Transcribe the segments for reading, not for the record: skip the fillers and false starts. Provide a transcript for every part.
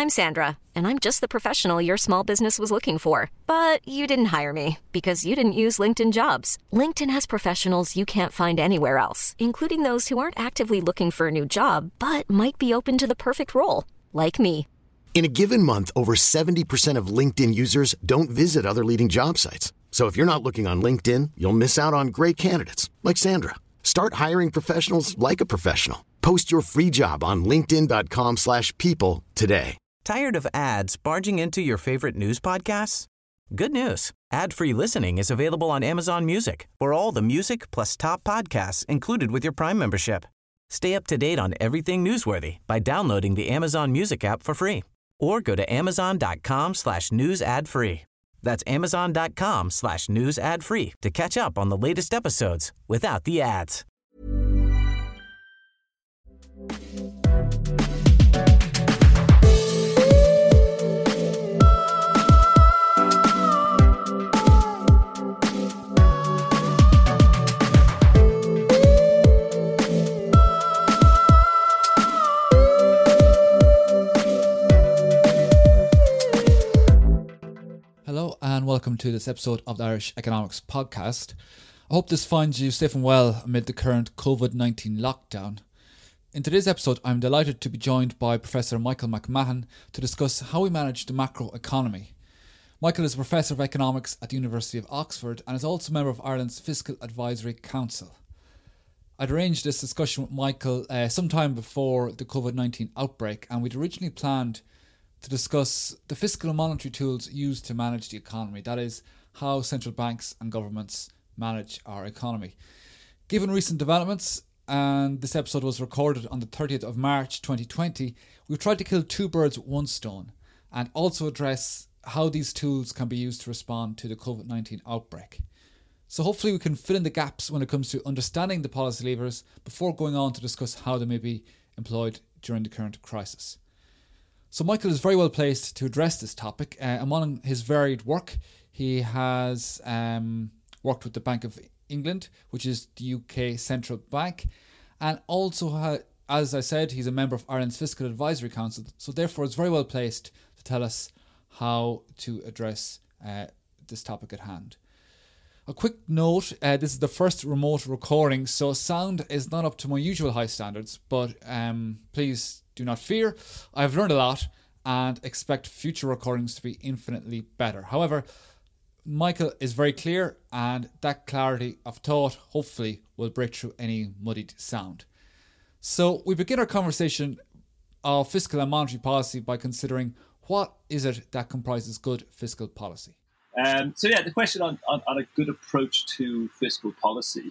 I'm Sandra, and I'm just the professional your small business was looking for. But you didn't hire me because you didn't use LinkedIn Jobs. LinkedIn has professionals you can't find anywhere else, including those who aren't actively looking for a new job, but might be open to the perfect role, like me. In a given month, over 70% of LinkedIn users don't visit other leading job sites. So if you're not looking on LinkedIn, you'll miss out on great candidates like Sandra. Start hiring professionals like a professional. Post your free job on linkedin.com/people today. Tired of ads barging into your favorite news podcasts? Good news. Ad-free listening is available on Amazon Music for all the music plus top podcasts included with your Prime membership. Stay up to date on everything newsworthy by downloading the Amazon Music app for free or go to amazon.com/news ad free. That's amazon.com/news ad free to catch up on the latest episodes without the ads. Hello and welcome to this episode of the Irish Economics Podcast. I hope this finds you safe and well amid the current COVID-19 lockdown. In today's episode, I'm delighted to be joined by Professor Michael McMahon to discuss how we manage the macroeconomy. Michael is a Professor of Economics at the University of Oxford and is also a member of Ireland's Fiscal Advisory Council. I'd arranged this discussion with Michael sometime before the COVID-19 outbreak, and we'd originally planned to discuss the fiscal and monetary tools used to manage the economy. That is, how central banks and governments manage our economy. Given recent developments, and this episode was recorded on the 30th of March 2020, we've tried to kill two birds with one stone and also address how these tools can be used to respond to the COVID-19 outbreak. So hopefully we can fill in the gaps when it comes to understanding the policy levers before going on to discuss how they may be employed during the current crisis. So Michael is very well placed to address this topic. Among his varied work, he has worked with the Bank of England, which is the UK central bank, and also, as I said, he's a member of Ireland's Fiscal Advisory Council, so therefore is very well placed to tell us how to address this topic at hand. A quick note, this is the first remote recording, so sound is not up to my usual high standards, but please do not fear. I've learned a lot and expect future recordings to be infinitely better. However, Michael is very clear, and that clarity of thought hopefully will break through any muddied sound. So we begin our conversation of fiscal and monetary policy by considering what is it that comprises good fiscal policy. The question on a good approach to fiscal policy.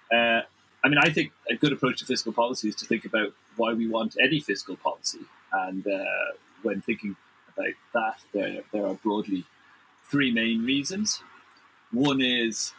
I think a good approach to fiscal policy is to think about why we want any fiscal policy. And when thinking about that, there are broadly three main reasons. One is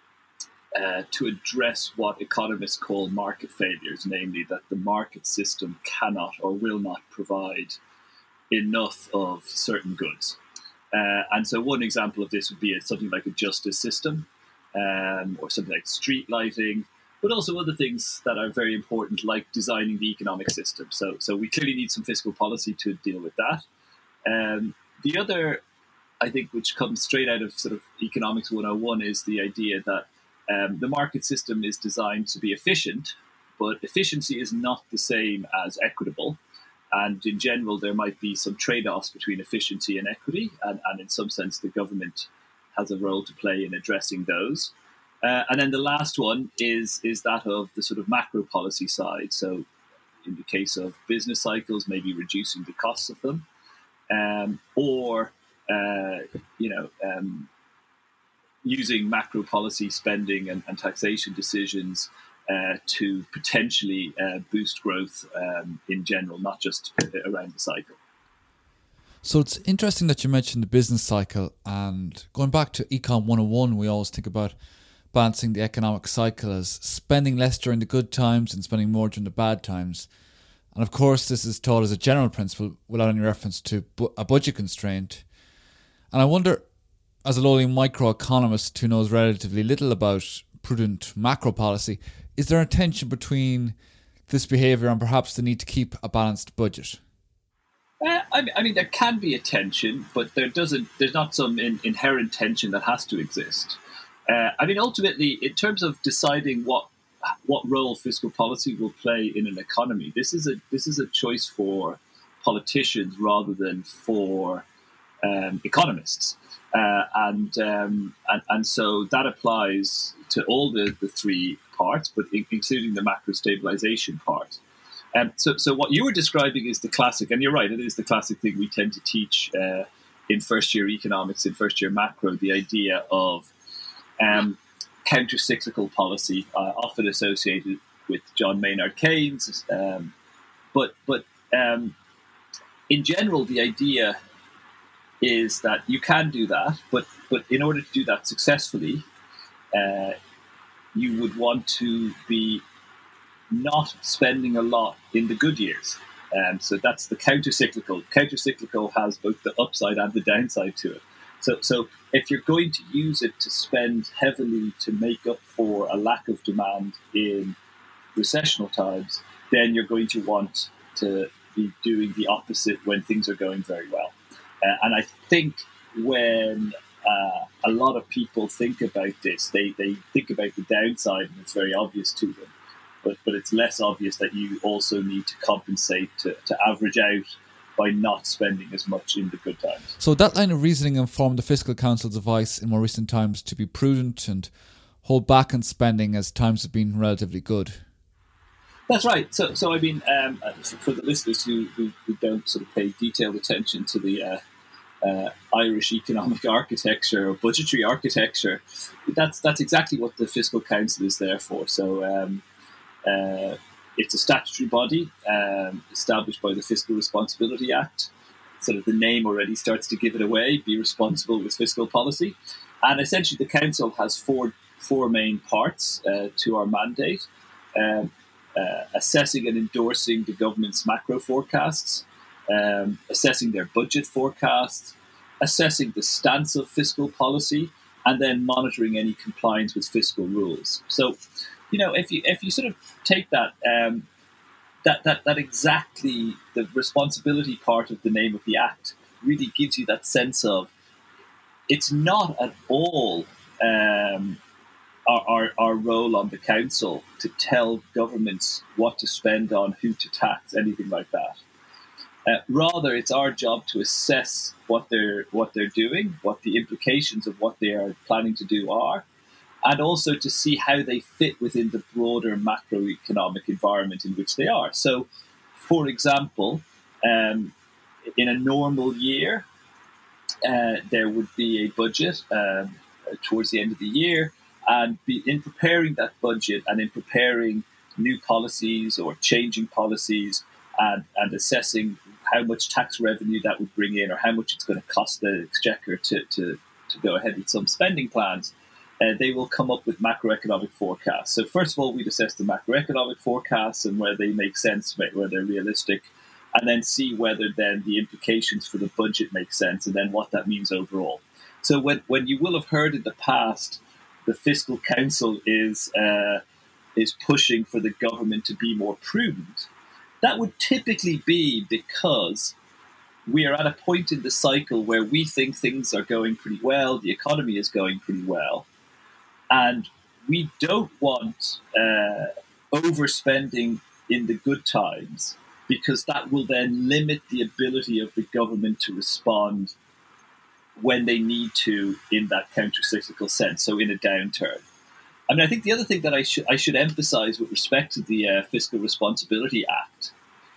to address what economists call market failures, namely that the market system cannot or will not provide enough of certain goods. And so one example of this would be something like a justice system or something like street lighting, but also other things that are very important, like designing the economic system. So we clearly need some fiscal policy to deal with that. The other, I think, which comes straight out of sort of Economics 101 is the idea that the market system is designed to be efficient, but efficiency is not the same as equitable. And in general, there might be some trade-offs between efficiency and equity. And in some sense, the government has a role to play in addressing those. And then the last one is that of the sort of macro policy side. So in the case of business cycles, maybe reducing the costs of them, using macro policy spending and taxation decisions to potentially boost growth in general, not just around the cycle. So it's interesting that you mentioned the business cycle, and going back to Econ 101, we always think about balancing the economic cycle as spending less during the good times and spending more during the bad times. And of course, this is taught as a general principle without any reference to a budget constraint. And I wonder, as a lowly microeconomist who knows relatively little about prudent macro policy, is there a tension between this behaviour and perhaps the need to keep a balanced budget? I mean, there can be a tension, but there's not some inherent tension that has to exist. I mean, ultimately, in terms of deciding what role fiscal policy will play in an economy, this is a choice for politicians rather than for economists, and so that applies to all the three parts, but including the macro stabilization part. So what you were describing is the classic, and you're right, it is the classic thing we tend to teach in first year economics, in first year macro, the idea of counter-cyclical policy, often associated with John Maynard Keynes. But in general, the idea is that you can do that, but in order to do that successfully, you would want to be not spending a lot in the good years. So that's the counter-cyclical. Counter-cyclical has both the upside and the downside to it. So if you're going to use it to spend heavily to make up for a lack of demand in recessional times, then you're going to want to be doing the opposite when things are going very well. And I think when a lot of people think about this, they think about the downside, and it's very obvious to them. But it's less obvious that you also need to compensate to average out by not spending as much in the good times. So that line of reasoning informed the Fiscal Council's advice in more recent times to be prudent and hold back on spending as times have been relatively good. That's right. So I mean, for the listeners who don't sort of pay detailed attention to the Irish economic architecture or budgetary architecture, that's exactly what the Fiscal Council is there for. So it's a statutory body established by the Fiscal Responsibility Act. Sort of the name already starts to give it away, be responsible with fiscal policy. And essentially the council has four main parts to our mandate. Assessing and endorsing the government's macro forecasts, assessing their budget forecasts, assessing the stance of fiscal policy, and then monitoring any compliance with fiscal rules. So, if you sort of take that that exactly the responsibility part of the name of the act really gives you that sense of it's not at all our role on the council to tell governments what to spend on, who to tax, anything like that. Rather, it's our job to assess what they're doing, what the implications of what they are planning to do are, and also to see how they fit within the broader macroeconomic environment in which they are. So, for example, in a normal year, there would be a budget towards the end of the year, and in preparing that budget and in preparing new policies or changing policies and assessing how much tax revenue that would bring in or how much it's going to cost the exchequer to go ahead with some spending plans, they will come up with macroeconomic forecasts. So first of all, we'd assess the macroeconomic forecasts and where they make sense, where they're realistic, and then see whether then the implications for the budget make sense and then what that means overall. So when you will have heard in the past, the Fiscal Council is pushing for the government to be more prudent, that would typically be because we are at a point in the cycle where we think things are going pretty well, the economy is going pretty well, and we don't want overspending in the good times because that will then limit the ability of the government to respond when they need to in that counter-cyclical sense, so in a downturn. I mean, I think the other thing that I should emphasize with respect to the Fiscal Responsibility Act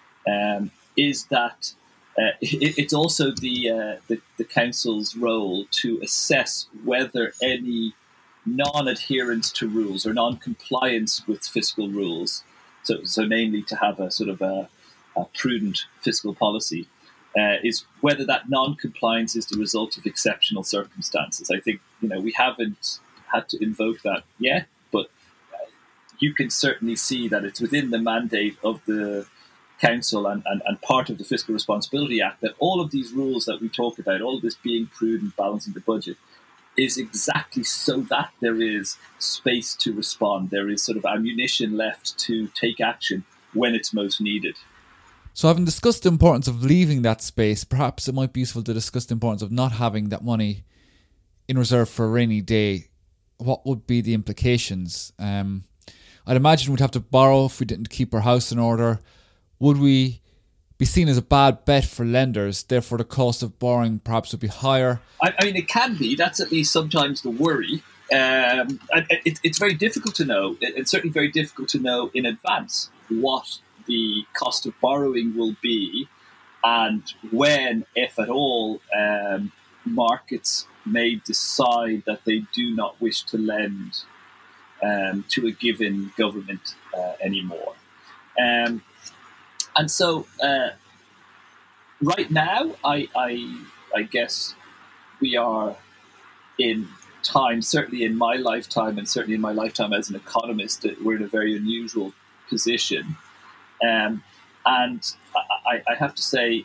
is that it's also the council's role to assess whether any non-adherence to rules or non-compliance with fiscal rules, so namely to have a sort of a prudent fiscal policy, is whether that non-compliance is the result of exceptional circumstances. I think we haven't had to invoke that yet, but you can certainly see that it's within the mandate of the council and part of the Fiscal Responsibility Act that all of these rules that we talk about, all of this being prudent, balancing the budget, is exactly so that there is space to respond. There is sort of ammunition left to take action when it's most needed. So having discussed the importance of leaving that space, perhaps it might be useful to discuss the importance of not having that money in reserve for a rainy day. What would be the implications? I'd imagine we'd have to borrow if we didn't keep our house in order. Would we be seen as a bad bet for lenders? Therefore, the cost of borrowing perhaps would be higher. I mean, it can be. That's at least sometimes the worry. It's very difficult to know. It's certainly very difficult to know in advance what the cost of borrowing will be and when, if at all, markets may decide that they do not wish to lend to a given government anymore. And so right now, I guess we are in time, certainly in my lifetime and certainly in my lifetime as an economist, we're in a very unusual position. And I have to say,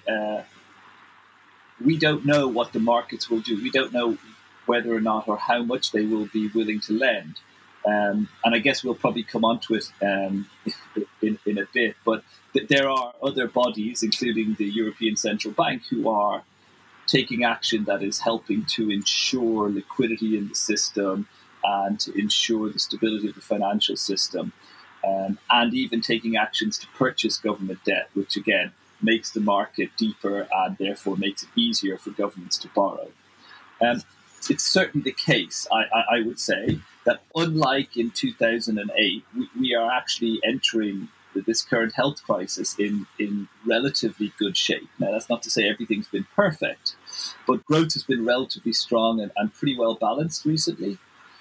we don't know what the markets will do. We don't know whether or not or how much they will be willing to lend. And I guess we'll probably come on to it in a bit. But there are other bodies, including the European Central Bank, who are taking action that is helping to ensure liquidity in the system and to ensure the stability of the financial system. And even taking actions to purchase government debt, which again makes the market deeper and therefore makes it easier for governments to borrow. It's certainly the case, I would say, that unlike in 2008, we are actually entering this current health crisis in relatively good shape. Now, that's not to say everything's been perfect, but growth has been relatively strong and pretty well balanced recently.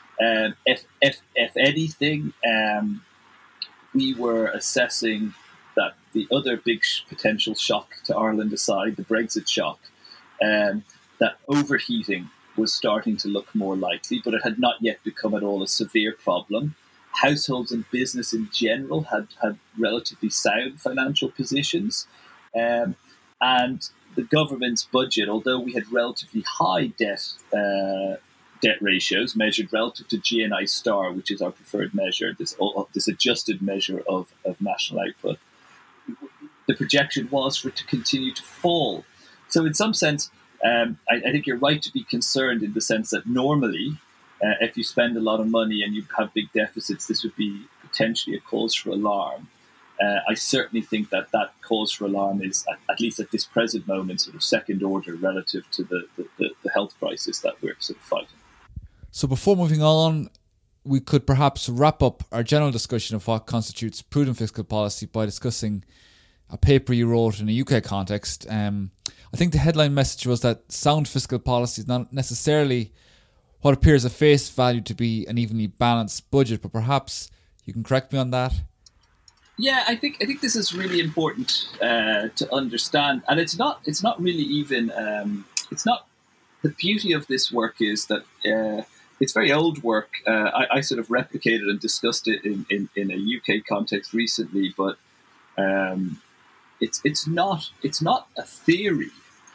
If anything, we were assessing that the other big potential shock to Ireland aside, the Brexit shock, that overheating was starting to look more likely, but it had not yet become at all a severe problem. Households and business in general had relatively sound financial positions. And the government's budget, although we had relatively high debt ratios measured relative to GNI star, which is our preferred measure, this adjusted measure of national output, the projection was for it to continue to fall. So in some sense, I think you're right to be concerned in the sense that normally, if you spend a lot of money and you have big deficits, this would be potentially a cause for alarm. I certainly think that cause for alarm is, at least at this present moment, sort of second order relative to the health crisis that we're sort of fighting. So before moving on, we could perhaps wrap up our general discussion of what constitutes prudent fiscal policy by discussing a paper you wrote in a UK context. I think the headline message was that sound fiscal policy is not necessarily what appears at face value to be an evenly balanced budget, but perhaps you can correct me on that. Yeah, I think this is really important to understand, and it's not really even it's not. The beauty of this work is that it's very old work. I sort of replicated and discussed it in a UK context recently, but it's not a theory.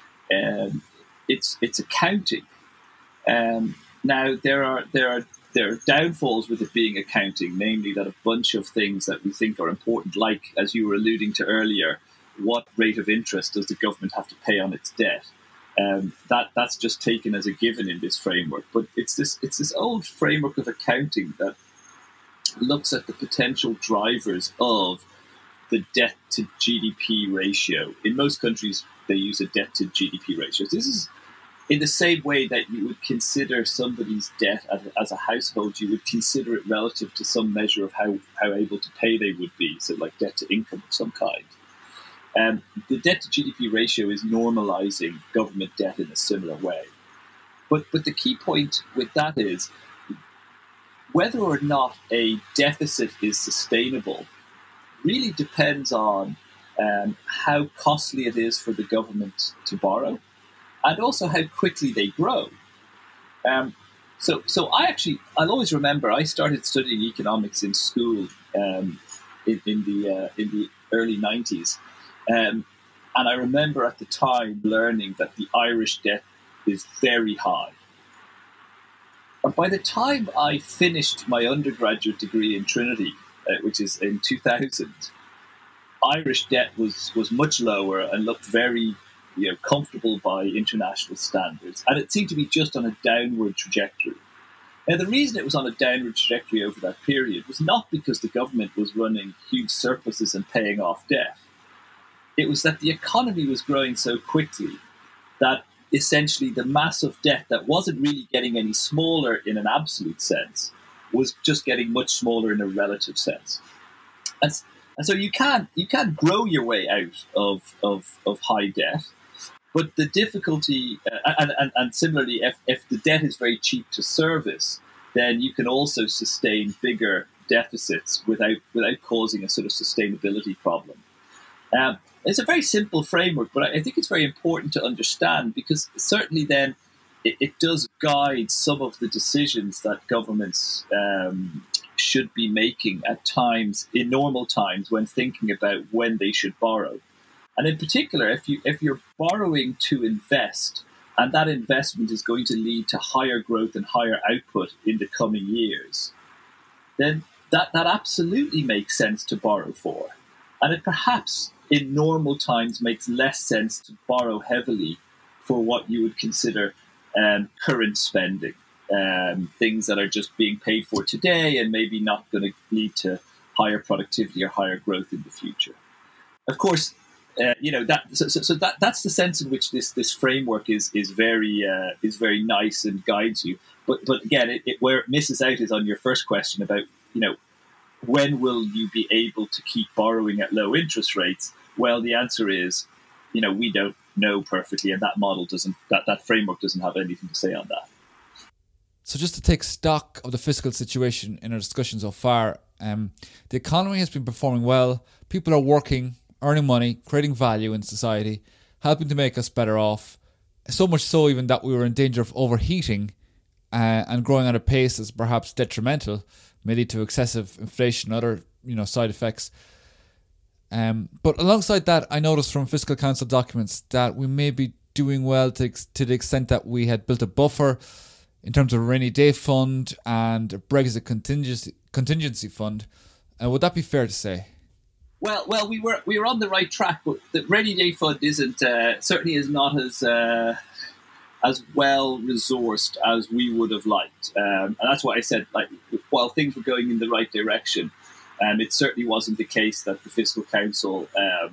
It's accounting. Now there are downfalls with it being accounting, namely that a bunch of things that we think are important, like, as you were alluding to earlier, what rate of interest does the government have to pay on its debt? That's just taken as a given in this framework. But it's this old framework of accounting that looks at the potential drivers of the debt to GDP ratio. In most countries, they use a debt to GDP ratio. This is in the same way that you would consider somebody's debt as a household, you would consider it relative to some measure of how able to pay they would be, so like debt to income of some kind. The debt to GDP ratio is normalizing government debt in a similar way. But the key point with that is whether or not a deficit is sustainable really depends on how costly it is for the government to borrow, and also how quickly they grow. So I'll always remember I started studying economics in school in the early 90s. And I remember at the time learning that the Irish debt is very high. And by the time I finished my undergraduate degree in Trinity, which is in 2000, Irish debt was much lower and looked very comfortable by international standards, and it seemed to be just on a downward trajectory. Now, the reason it was on a downward trajectory over that period was not because the government was running huge surpluses and paying off debt. It was that the economy was growing so quickly that essentially the massive debt that wasn't really getting any smaller in an absolute sense was just getting much smaller in a relative sense. And so you can't grow your way out of high debt. But the difficulty, and similarly, if the debt is very cheap to service, then you can also sustain bigger deficits without causing a sort of sustainability problem. It's a very simple framework, but I think it's very important to understand, because certainly then it does guide some of the decisions that governments should be making at times, in normal times, when thinking about when they should borrow. And in particular, if you're borrowing to invest, and that investment is going to lead to higher growth and higher output in the coming years, then that absolutely makes sense to borrow for. And it perhaps in normal times makes less sense to borrow heavily for what you would consider current spending, things that are just being paid for today and maybe not going to lead to higher productivity or higher growth in the future. Of course, that's the sense in which this framework is very nice and guides you. But again, where it misses out is on your first question about when will you be able to keep borrowing at low interest rates? Well, the answer is we don't know perfectly, and that model doesn't that framework doesn't have anything to say on that. So just to take stock of the fiscal situation in our discussion so far, the economy has been performing well. People are working, earning money, creating value in society, helping to make us better off. So much so even that we were in danger of overheating and growing at a pace that's perhaps detrimental, may lead to excessive inflation and other side effects. But alongside that, I noticed from Fiscal Council documents that we may be doing well to the extent that we had built a buffer in terms of a rainy day fund and a Brexit contingency fund. Would that be fair to say? Well, we were on the right track, but the rainy day fund certainly is not as well resourced as we would have liked, and that's why I said, while things were going in the right direction, it certainly wasn't the case that the Fiscal Council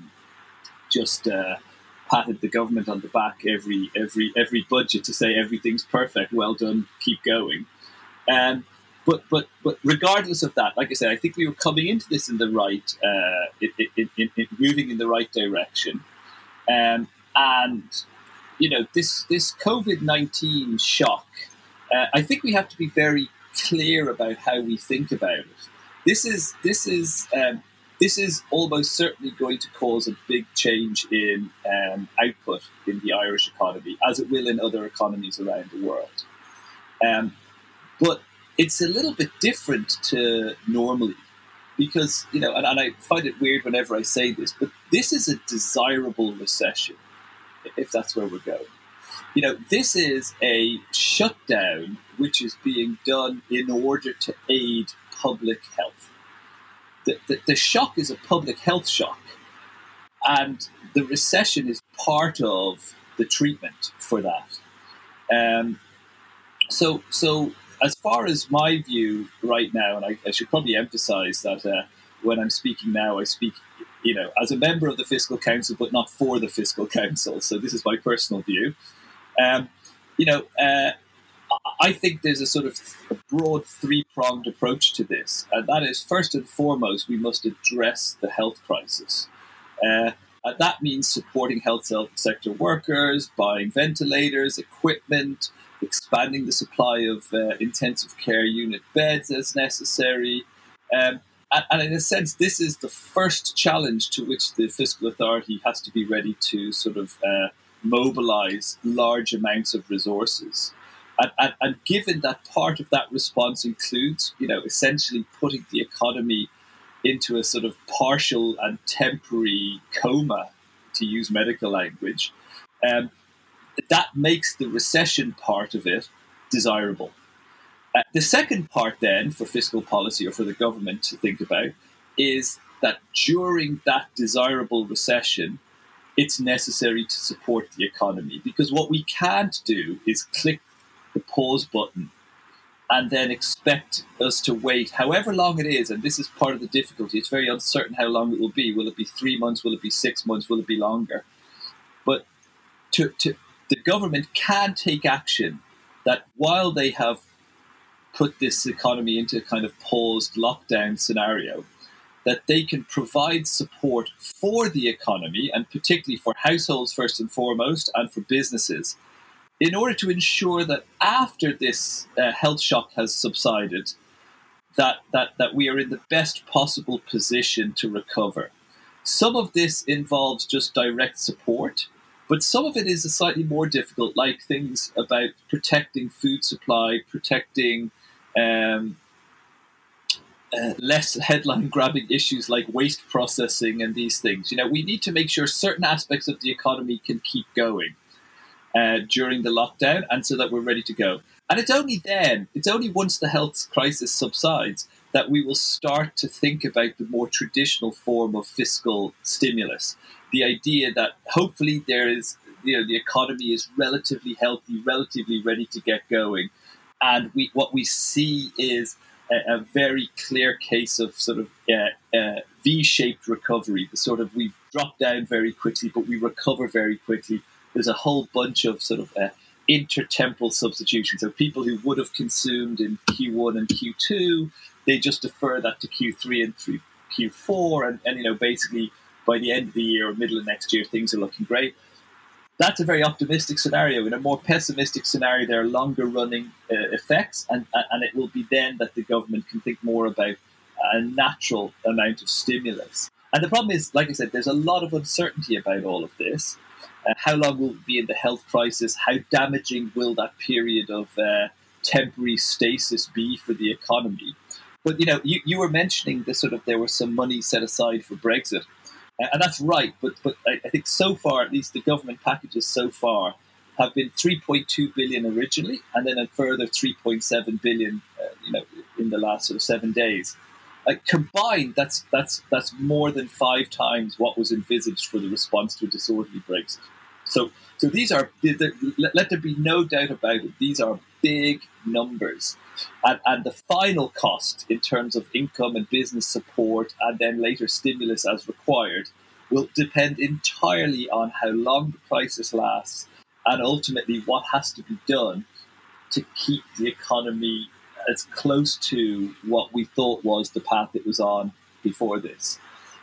just patted the government on the back every budget to say everything's perfect, well done, keep going. But regardless of that, like I said, I think we were coming into this in the right, moving in the right direction, and this COVID-19 shock. I think we have to be very clear about how we think about it. This is almost certainly going to cause a big change in output in the Irish economy, as it will in other economies around the world. But it's a little bit different to normally, because, and I find it weird whenever I say this, but this is a desirable recession, if that's where we're going. This is a shutdown which is being done in order to aid public health. The shock is a public health shock, and the recession is part of the treatment for that. So as far as my view right now, and I should probably emphasize that when I'm speaking now, I speak, as a member of the Fiscal Council, but not for the Fiscal Council. So this is my personal view. I think there's a sort of a broad three-pronged approach to this. And that is, first and foremost, we must address the health crisis. That means supporting health sector workers, buying ventilators, equipment, expanding the supply of intensive care unit beds as necessary. And in a sense, this is the first challenge to which the fiscal authority has to be ready to sort of mobilize large amounts of resources. And given that part of that response includes, essentially putting the economy into a sort of partial and temporary coma, to use medical language, that makes the recession part of it desirable. The second part then for fiscal policy, or for the government to think about, is that during that desirable recession, it's necessary to support the economy. Because what we can't do is click the pause button and then expect us to wait however long it is. And this is part of the difficulty. It's very uncertain how long it will be. Will it be 3 months? Will it be 6 months? Will it be longer? But the government can take action that while they have put this economy into a kind of paused lockdown scenario, that they can provide support for the economy, and particularly for households first and foremost, and for businesses, in order to ensure that after this health shock has subsided, that we are in the best possible position to recover. Some of this involves just direct support, but some of it is slightly more difficult, like things about protecting food supply, protecting less headline-grabbing issues like waste processing and these things. We need to make sure certain aspects of the economy can keep going during the lockdown, and so that we're ready to go. And it's only once the health crisis subsides that we will start to think about the more traditional form of fiscal stimulus. The idea that hopefully there is, the economy is relatively healthy, relatively ready to get going. And what we see is a very clear case of sort of V-shaped recovery. The sort of, we drop down very quickly, but we recover very quickly. There's a whole bunch of sort of intertemporal substitutions. So people who would have consumed in Q1 and Q2, they just defer that to Q3 and through Q4. And basically by the end of the year or middle of next year, things are looking great. That's a very optimistic scenario. In a more pessimistic scenario, there are longer running effects, and it will be then that the government can think more about a natural amount of stimulus. And the problem is, like I said, there's a lot of uncertainty about all of this. How long will we be in the health crisis? How damaging will that period of temporary stasis be for the economy? But, you were mentioning the sort of, there was some money set aside for Brexit. And that's right, but I think so far, at least the government packages so far, have been 3.2 billion originally, and then a further 3.7 billion, in the last sort of 7 days. Combined, that's more than 5 times what was envisaged for the response to a disorderly Brexit. So these are, let there be no doubt about it, these are big numbers. And the final cost in terms of income and business support, and then later stimulus as required, will depend entirely on how long the crisis lasts, and ultimately what has to be done to keep the economy as close to what we thought was the path it was on before this.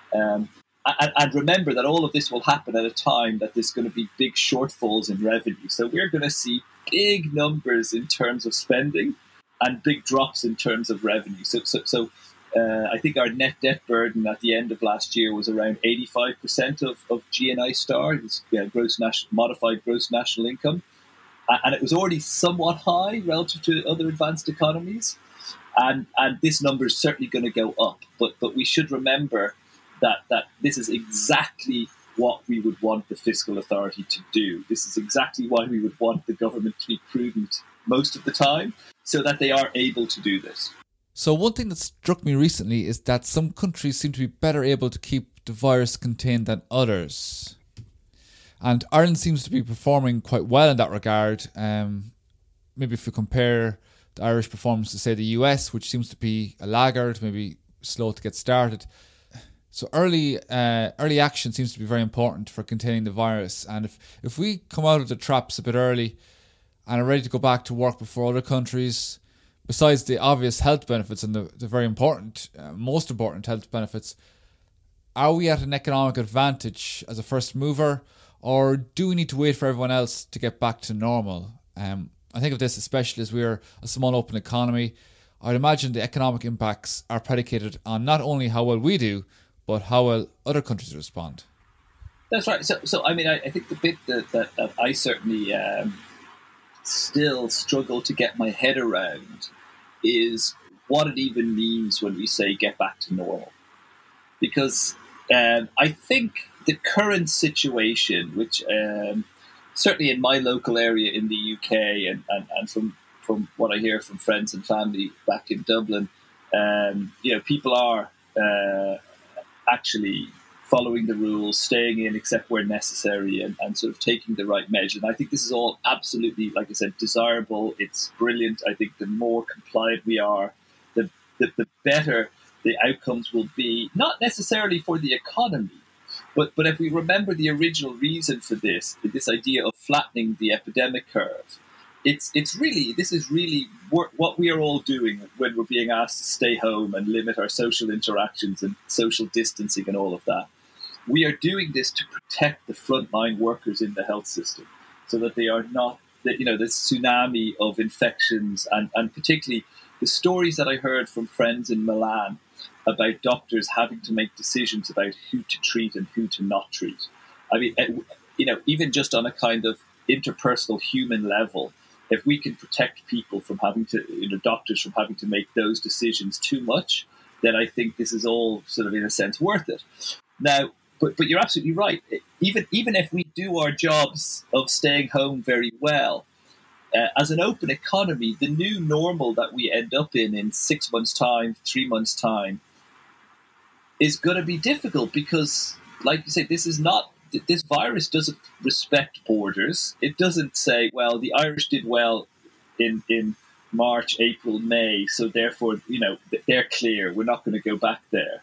And remember that all of this will happen at a time that there's going to be big shortfalls in revenue. So we're going to see big numbers in terms of spending and big drops in terms of revenue. So I think our net debt burden at the end of last year was around 85% of GNI star, modified gross national income. And it was already somewhat high relative to other advanced economies. And this number is certainly going to go up. But we should remember that this is exactly what we would want the fiscal authority to do. This is exactly why we would want the government to be prudent most of the time, so that they are able to do this. So one thing that struck me recently is that some countries seem to be better able to keep the virus contained than others. And Ireland seems to be performing quite well in that regard. Maybe if you compare the Irish performance to, say, the US, which seems to be a laggard, maybe slow to get started. So early action seems to be very important for containing the virus. And if we come out of the traps a bit early and are ready to go back to work before other countries, besides the obvious health benefits and the very important, most important health benefits, are we at an economic advantage as a first mover, or do we need to wait for everyone else to get back to normal? I think of this especially as we're a small open economy. I'd imagine the economic impacts are predicated on not only how well we do, but how well other countries respond. That's right. So I mean, I think the bit that I certainly still struggle to get my head around is what it even means when we say get back to normal. Because I think the current situation, which certainly in my local area in the UK and from what I hear from friends and family back in Dublin, people are actually following the rules, staying in except where necessary, and sort of taking the right measure. And I think this is all absolutely, like I said, desirable. It's brilliant. I think the more compliant we are, the better the outcomes will be, not necessarily for the economy, but if we remember the original reason for this idea of flattening the epidemic curve, this is really what we are all doing when we're being asked to stay home and limit our social interactions and social distancing and all of that. We are doing this to protect the frontline workers in the health system so that they are not, this tsunami of infections and particularly the stories that I heard from friends in Milan about doctors having to make decisions about who to treat and who to not treat. I mean, even just on a kind of interpersonal human level, if we can protect people from having to, doctors from having to make those decisions too much, then I think this is all sort of, in a sense, worth it. Now, but you're absolutely right. Even if we do our jobs of staying home very well, as an open economy, the new normal that we end up in 6 months' time, 3 months' time, is going to be difficult because, like you say, this virus doesn't respect borders. It doesn't say, well, the Irish did well in March, April, May, so therefore, they're clear. We're not going to go back there.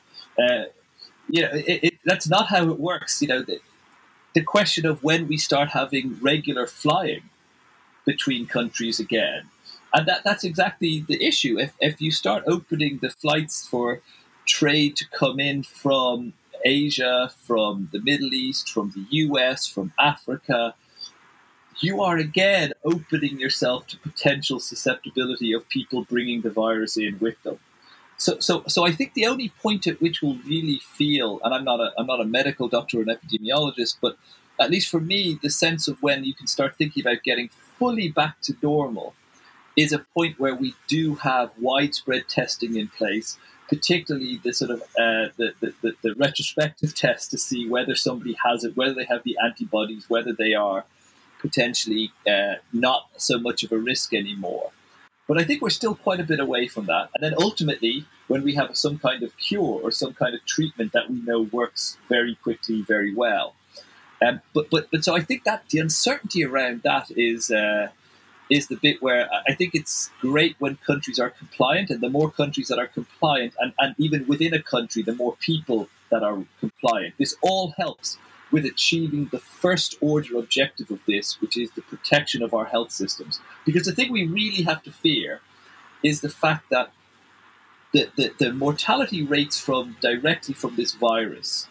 That's not how it works. The question of when we start having regular flying between countries again, and that's exactly the issue. If you start opening the flights for trade to come in from Asia, from the Middle East, from the US, from Africa, you are again opening yourself to potential susceptibility of people bringing the virus in with them. So I think the only point at which we'll really feel, and I'm not a medical doctor or an epidemiologist, but at least for me, the sense of when you can start thinking about getting fully back to normal is a point where we do have widespread testing in place, particularly the sort of the retrospective test to see whether somebody has it, whether they have the antibodies, whether they are potentially not so much of a risk anymore. But I think we're still quite a bit away from that. And then ultimately, when we have some kind of cure or some kind of treatment that we know works very quickly, very well. But so I think that the uncertainty around that is the bit where I think it's great when countries are compliant, and the more countries that are compliant, and even within a country, the more people that are compliant. This all helps with achieving the first order objective of this, which is the protection of our health systems. Because the thing we really have to fear is the fact that the mortality rates directly from this virus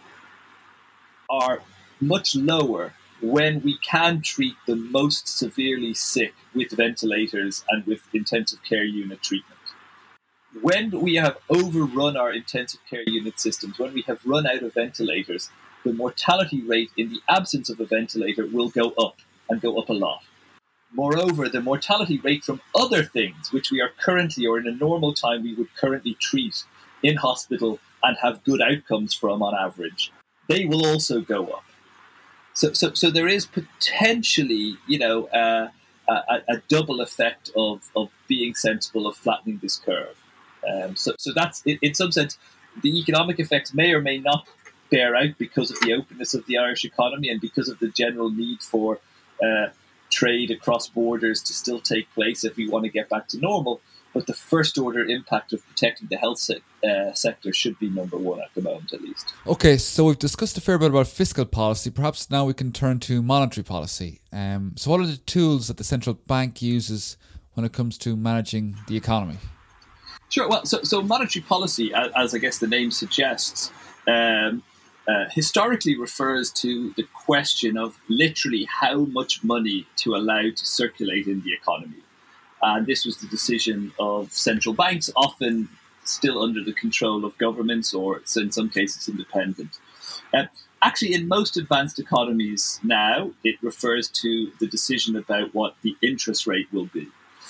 are much lower when we can treat the most severely sick with ventilators and with intensive care unit treatment. When we have overrun our intensive care unit systems, when we have run out of ventilators, the mortality rate in the absence of a ventilator will go up, and go up a lot. Moreover, the mortality rate from other things, which we are currently, or in a normal time, we would currently treat in hospital and have good outcomes from on average, they will also go up. So there is potentially, a double effect of being sensible, of flattening this curve. So that's, in some sense, the economic effects may or may not bear out because of the openness of the Irish economy and because of the general need for trade across borders to still take place if we want to get back to normal. But the first order impact of protecting the health sector should be number one at the moment, at least. Okay, so we've discussed a fair bit about fiscal policy. Perhaps now we can turn to monetary policy. So what are the tools that the central bank uses when it comes to managing the economy? Sure. Well, so monetary policy, as I guess the name suggests, historically refers to the question of literally how much money to allow to circulate in the economy. And this was the decision of central banks, often still under the control of governments, or in some cases independent. Actually, in most advanced economies now, it refers to the decision about what the interest rate will be.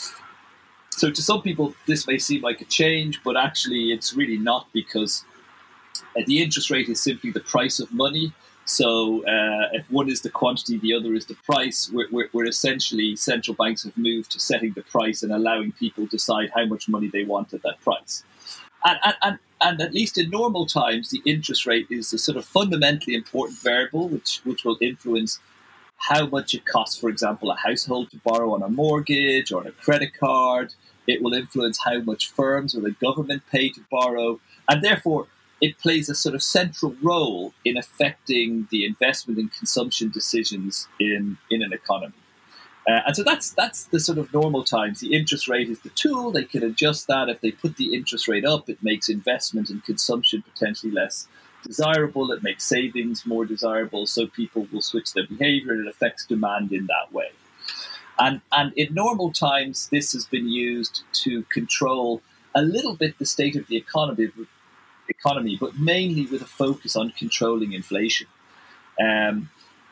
So to some people, this may seem like a change, but actually it's really not, because the interest rate is simply the price of money. So if one is the quantity, the other is the price. We're essentially, central banks have moved to setting the price and allowing people to decide how much money they want at that price. And And at least in normal times, the interest rate is a sort of fundamentally important variable, which will influence how much it costs, for example, a household to borrow on a mortgage or on a credit card. It will influence how much firms or the government pay to borrow. And therefore, it plays a sort of central role in affecting the investment and consumption decisions in an economy. And so that's the sort of normal times. The interest rate is the tool. They can adjust that. If they put the interest rate up, it makes investment and consumption potentially less desirable. It makes savings more desirable, so people will switch their behavior, and it affects demand in that way. And in normal times, this has been used to control a little bit the state of the economy, but mainly with a focus on controlling inflation. And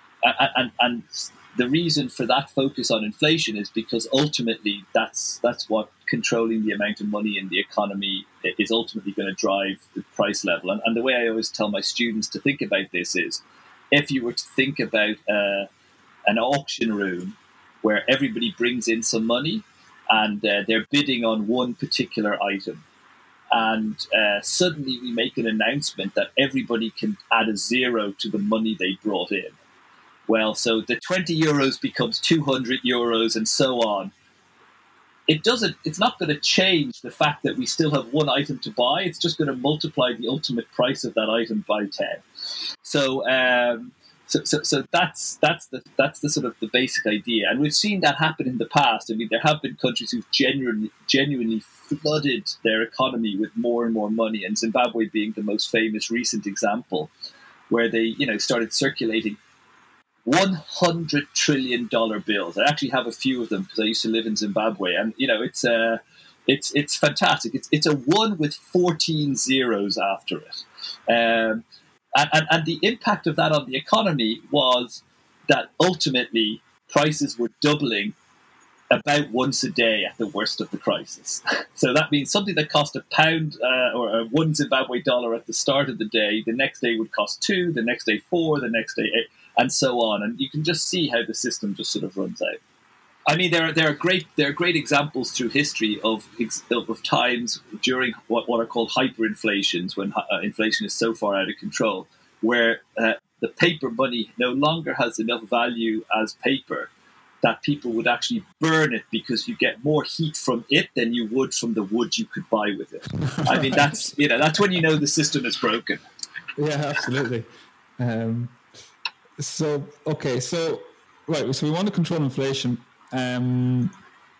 the reason for that focus on inflation is because ultimately that's what controlling the amount of money in the economy is ultimately going to drive the price level. And the way I always tell my students to think about this is, if you were to think about an auction room where everybody brings in some money and they're bidding on one particular item, and suddenly we make an announcement that everybody can add a zero to the money they brought in. Well, so the 20 euros becomes 200 euros and so on. It's not going to change the fact that we still have one item to buy. It's just going to multiply the ultimate price of that item by 10. So that's the sort of the basic idea. And we've seen that happen in the past. I mean, there have been countries who've genuinely flooded their economy with more and more money, and Zimbabwe being the most famous recent example, where they, started circulating $100 trillion bills. I actually have a few of them because I used to live in Zimbabwe, and it's fantastic. It's a one with 14 zeros after it, and the impact of that on the economy was that ultimately prices were doubling about once a day at the worst of the crisis. So that means something that cost £1 or a $1 Zimbabwe dollar at the start of the day, the next day would cost 2, the next day 4, the next day 8. And so on, and you can just see how the system just sort of runs out. I mean, there are great examples through history of times during what are called hyperinflations, when inflation is so far out of control, where the paper money no longer has enough value as paper that people would actually burn it because you get more heat from it than you would from the wood you could buy with it. I mean, that's when you know the system is broken. Yeah, absolutely. So we want to control inflation, and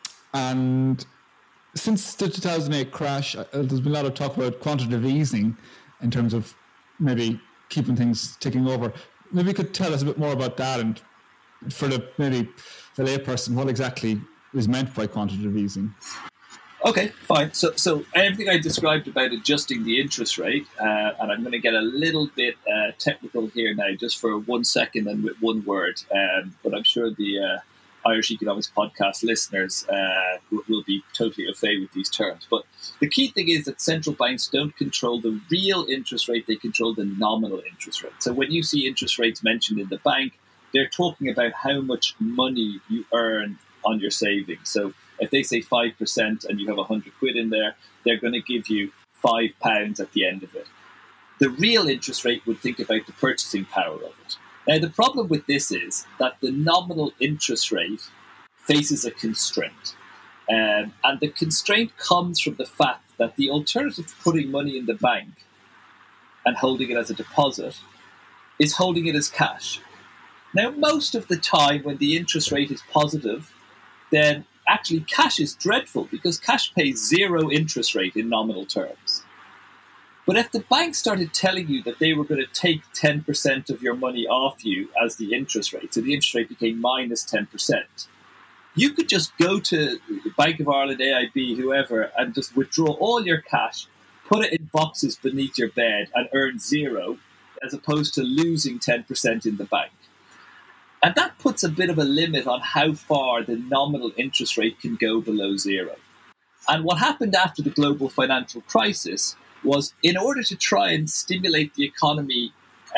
since the 2008 crash, there's been a lot of talk about quantitative easing in terms of maybe keeping things ticking over. Maybe you could tell us a bit more about that, and for the layperson, what exactly is meant by quantitative easing. Okay, fine. So everything I described about adjusting the interest rate, and I'm going to get a little bit technical here now, just for 1 second and with one word, but I'm sure the Irish Economics Podcast listeners will be totally au fait with these terms. But the key thing is that central banks don't control the real interest rate, they control the nominal interest rate. So when you see interest rates mentioned in the bank, they're talking about how much money you earn on your savings. So if they say 5% and you have 100 quid in there, they're going to give you £5 at the end of it. The real interest rate would think about the purchasing power of it. Now, the problem with this is that the nominal interest rate faces a constraint. And the constraint comes from the fact that the alternative to putting money in the bank and holding it as a deposit is holding it as cash. Now, most of the time when the interest rate is positive, then actually cash is dreadful because cash pays 0 interest rate in nominal terms. But if the bank started telling you that they were going to take 10% of your money off you as the interest rate, so the interest rate became minus 10%, you could just go to Bank of Ireland, AIB, whoever, and just withdraw all your cash, put it in boxes beneath your bed and earn 0, as opposed to losing 10% in the bank. And that puts a bit of a limit on how far the nominal interest rate can go below 0. And what happened after the global financial crisis was, in order to try and stimulate the economy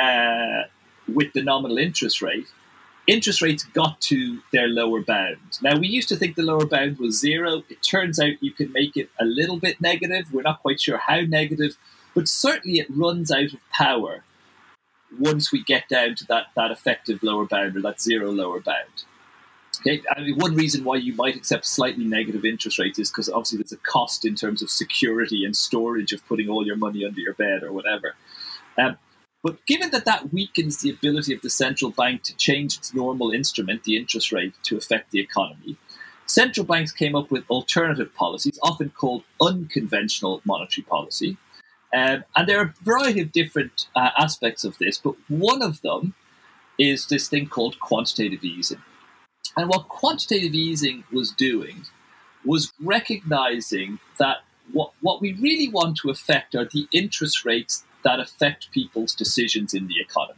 with the nominal interest rates got to their lower bound. Now, we used to think the lower bound was 0. It turns out you can make it a little bit negative. We're not quite sure how negative, But certainly it runs out of power once we get down to that effective lower bound, or that zero lower bound. Okay, I mean, one reason why you might accept slightly negative interest rates is because obviously there's a cost in terms of security and storage of putting all your money under your bed or whatever. But given that weakens the ability of the central bank to change its normal instrument, the interest rate, to affect the economy, central banks came up with alternative policies, often called unconventional monetary policy. And there are a variety of different aspects of this, but one of them is this thing called quantitative easing. And what quantitative easing was doing was recognizing that what we really want to affect are the interest rates that affect people's decisions in the economy.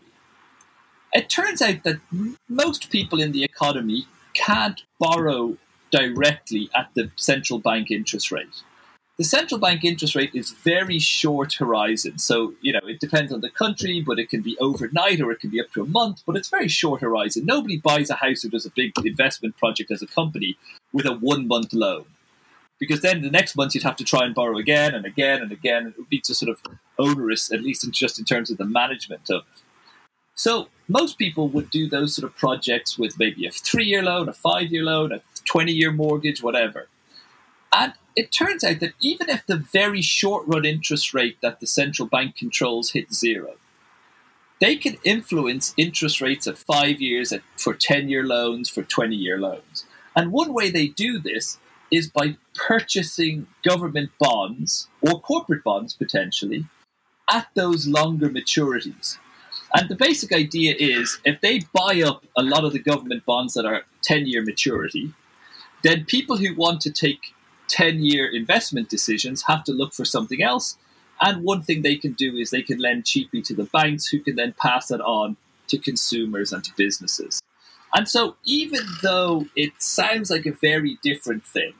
It turns out that most people in the economy can't borrow directly at the central bank interest rate. The central bank interest rate is very short horizon. So, it depends on the country, but it can be overnight or it can be up to a month, but it's very short horizon. Nobody buys a house or does a big investment project as a company with a 1 month loan, because then the next month you'd have to try and borrow again and again and again. It would be just sort of onerous, at least just in terms of the management of it. So most people would do those sort of projects with maybe a 3-year loan, a 5-year loan, a 20-year mortgage, whatever. And it turns out that even if the very short-run interest rate that the central bank controls hits zero, they can influence interest rates at 5 years, for 10-year loans, for 20-year loans. And one way they do this is by purchasing government bonds, or corporate bonds potentially, at those longer maturities. And the basic idea is, if they buy up a lot of the government bonds that are 10-year maturity, then people who want to take 10-year investment decisions have to look for something else. And one thing they can do is they can lend cheaply to the banks, who can then pass it on to consumers and to businesses. And so even though it sounds like a very different thing,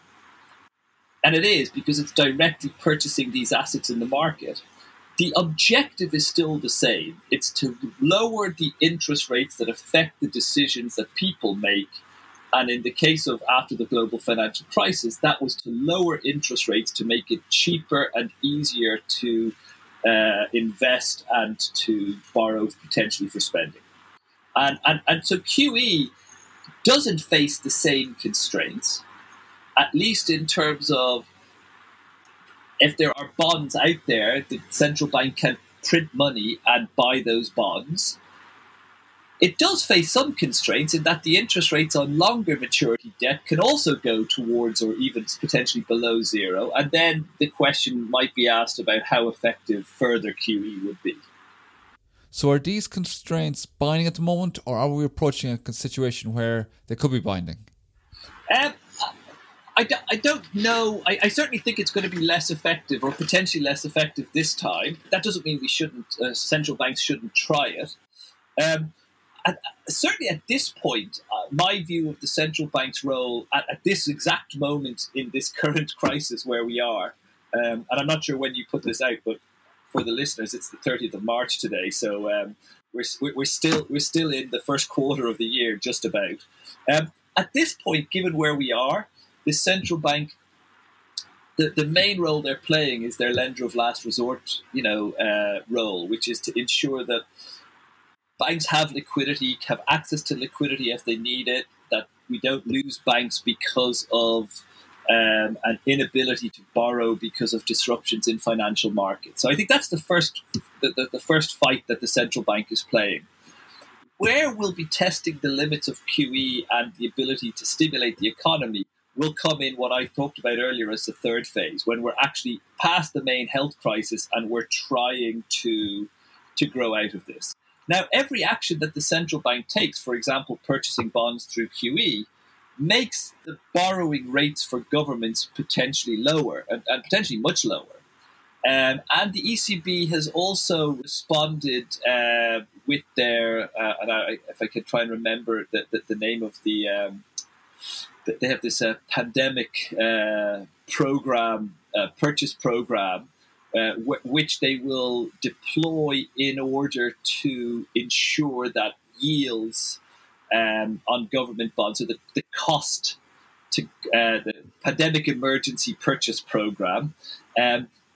and it is because it's directly purchasing these assets in the market, the objective is still the same. It's to lower the interest rates that affect the decisions that people make. And in the case of after the global financial crisis, that was to lower interest rates to make it cheaper and easier to invest and to borrow potentially for spending. And so QE doesn't face the same constraints, at least in terms of if there are bonds out there, the central bank can print money and buy those bonds. It does face some constraints in that the interest rates on longer maturity debt can also go towards or even potentially below zero. And then the question might be asked about how effective further QE would be. So are these constraints binding at the moment, or are we approaching a situation where they could be binding? I don't know. I certainly think it's going to be less effective, or potentially less effective this time. That doesn't mean we shouldn't, central banks shouldn't try it. Certainly at this point, my view of the central bank's role at this exact moment in this current crisis where we are, and I'm not sure when you put this out, but for the listeners, it's the 30th of March today, so we're still in the first quarter of the year, just about. At this point, given where we are, the central bank, the main role they're playing is their lender of last resort, role, which is to ensure that banks have liquidity, have access to liquidity if they need it, that we don't lose banks because of an inability to borrow because of disruptions in financial markets. So I think that's the first fight that the central bank is playing. Where we'll be testing the limits of QE and the ability to stimulate the economy will come in what I talked about earlier as the third phase, when we're actually past the main health crisis and we're trying to grow out of this. Now, every action that the central bank takes, for example, purchasing bonds through QE, makes the borrowing rates for governments potentially lower and potentially much lower. And the ECB has also responded with their, if I could try and remember the name of the, they have this pandemic program, purchase program, which they will deploy in order to ensure that yields on government bonds, so the cost to the pandemic emergency purchase program,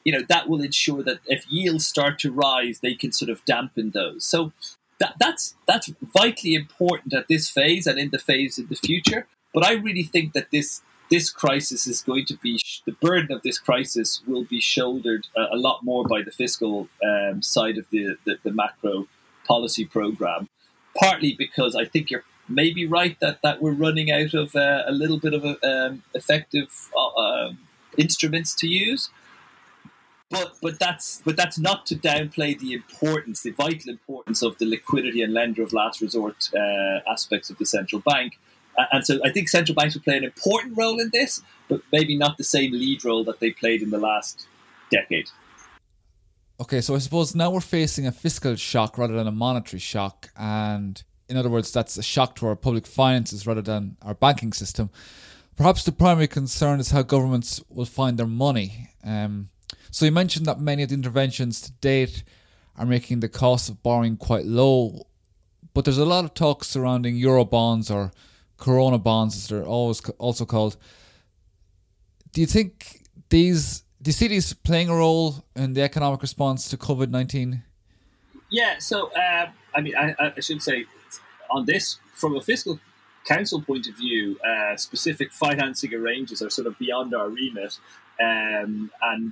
that will ensure that if yields start to rise, they can sort of dampen those. So that's vitally important at this phase and in the phase in the future. But I really think that this crisis is going to be, the burden of this crisis will be shouldered a lot more by the fiscal side of the macro policy program, partly because I think you're maybe right that we're running out of a little bit of effective instruments to use. But that's not to downplay the vital importance of the liquidity and lender of last resort aspects of the central bank. And so I think central banks will play an important role in this, but maybe not the same lead role that they played in the last decade. Okay, so I suppose now we're facing a fiscal shock rather than a monetary shock. And in other words, that's a shock to our public finances rather than our banking system. Perhaps the primary concern is how governments will find their money. So you mentioned that many of the interventions to date are making the cost of borrowing quite low. But there's a lot of talk surrounding Eurobonds or Corona bonds, as they're always also called. Do you see these playing a role in the economic response to COVID-19? Yeah, so I should say on this, from a fiscal council point of view, specific financing arrangements are sort of beyond our remit, and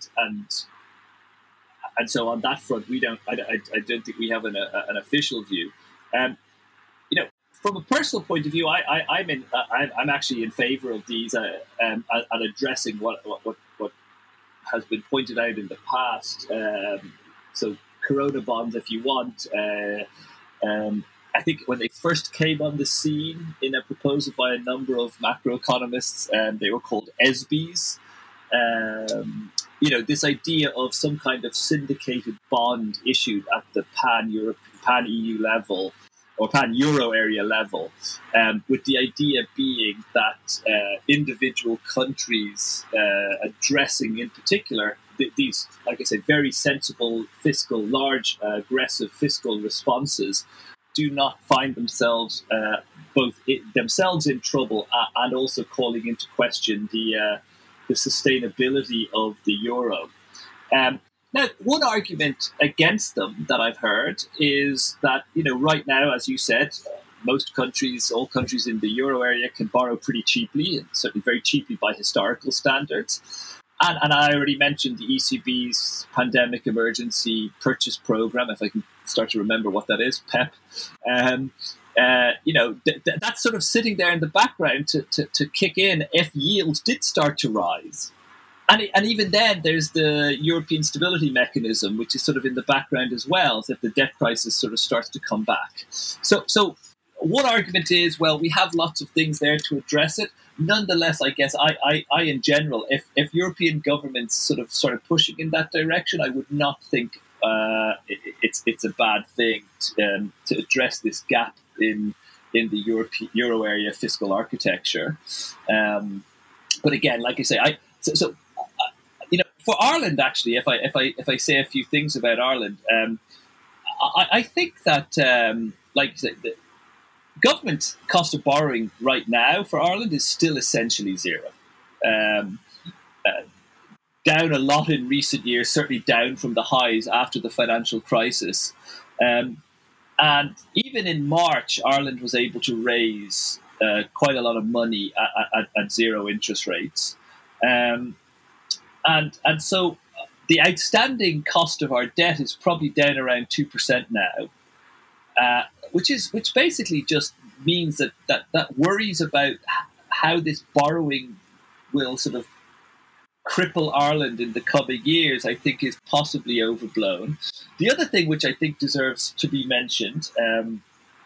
so on that front, I don't think we have an official view. From a personal point of view, I'm actually in favour of these and addressing what has been pointed out in the past. So Corona bonds, if you want. I think when they first came on the scene in a proposal by a number of macroeconomists, they were called ESBs. This idea of some kind of syndicated bond issued at the pan-EU level or pan-Euro area level, with the idea being that individual countries addressing in particular these, like I said, very sensible large aggressive fiscal responses do not find themselves themselves in trouble and also calling into question the sustainability of the euro. Now, one argument against them that I've heard is that, right now, as you said, all countries in the euro area can borrow pretty cheaply, and certainly very cheaply by historical standards. And I already mentioned the ECB's Pandemic Emergency Purchase Program, if I can start to remember what that is, PEP. That's sort of sitting there in the background to kick in if yields did start to rise. And even then, there's the European Stability Mechanism, which is sort of in the background as well, if the debt crisis sort of starts to come back. So one argument is, well, we have lots of things there to address it. Nonetheless, I guess I in general, if European governments sort of started pushing in that direction, I would not think it's a bad thing to address this gap in the euro area fiscal architecture. But again, like I say, for Ireland, actually, if I say a few things about Ireland, I think that, like I said, the government cost of borrowing right now for Ireland is still essentially zero. Down a lot in recent years, certainly down from the highs after the financial crisis. And even in March, Ireland was able to raise quite a lot of money at zero interest rates. And so the outstanding cost of our debt is probably down around 2% now, which basically just means that worries about how this borrowing will sort of cripple Ireland in the coming years, I think, is possibly overblown. The other thing which I think deserves to be mentioned, so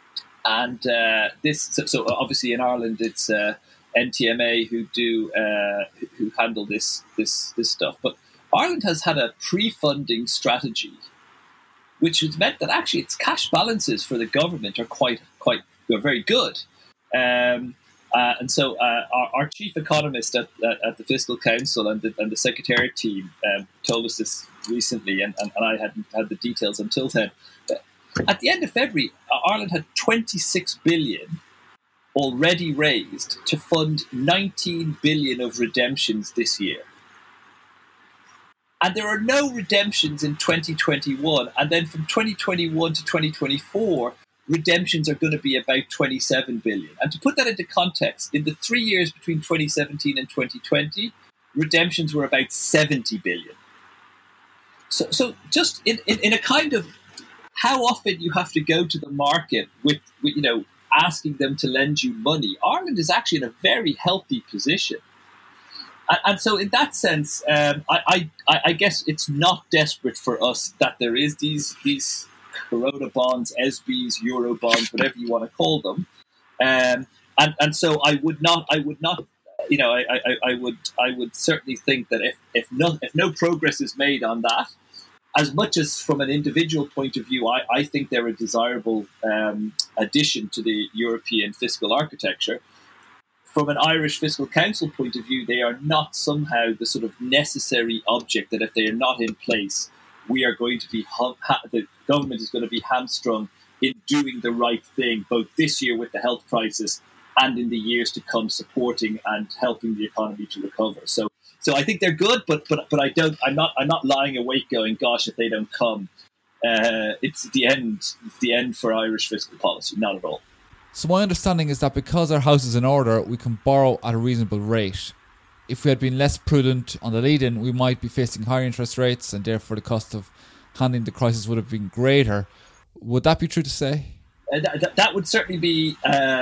obviously in Ireland it's NTMA who handle this stuff, but Ireland has had a pre-funding strategy, which has meant that actually its cash balances for the government are very good. And so our chief economist at the Fiscal Council and the Secretariat team told us this recently, and I hadn't had the details until then. At the end of February, Ireland had 26 billion already raised to fund 19 billion of redemptions this year. And there are no redemptions in 2021. And then from 2021 to 2024, redemptions are going to be about 27 billion. And to put that into context, in the 3 years between 2017 and 2020, redemptions were about 70 billion. So just in a kind of how often you have to go to the market with asking them to lend you money, Ireland is actually in a very healthy position. And so in that sense, I guess it's not desperate for us that there is these Corona bonds, SBs, Euro bonds, whatever you want to call them. And so I would not, I would certainly think that if no progress is made on that, as much as from an individual point of view, I think they're a desirable addition to the European fiscal architecture. From an Irish Fiscal Council point of view, they are not somehow the sort of necessary object that if they are not in place, we are going to be the government is going to be hamstrung in doing the right thing, both this year with the health crisis and in the years to come, supporting and helping the economy to recover. So I think they're good, but I'm not lying awake going, gosh, if they don't come, it's the end for Irish fiscal policy. Not at all. So my understanding is that because our house is in order, we can borrow at a reasonable rate. If we had been less prudent on the lead-in, we might be facing higher interest rates, and therefore the cost of handling the crisis would have been greater. Would that be true to say? That would certainly be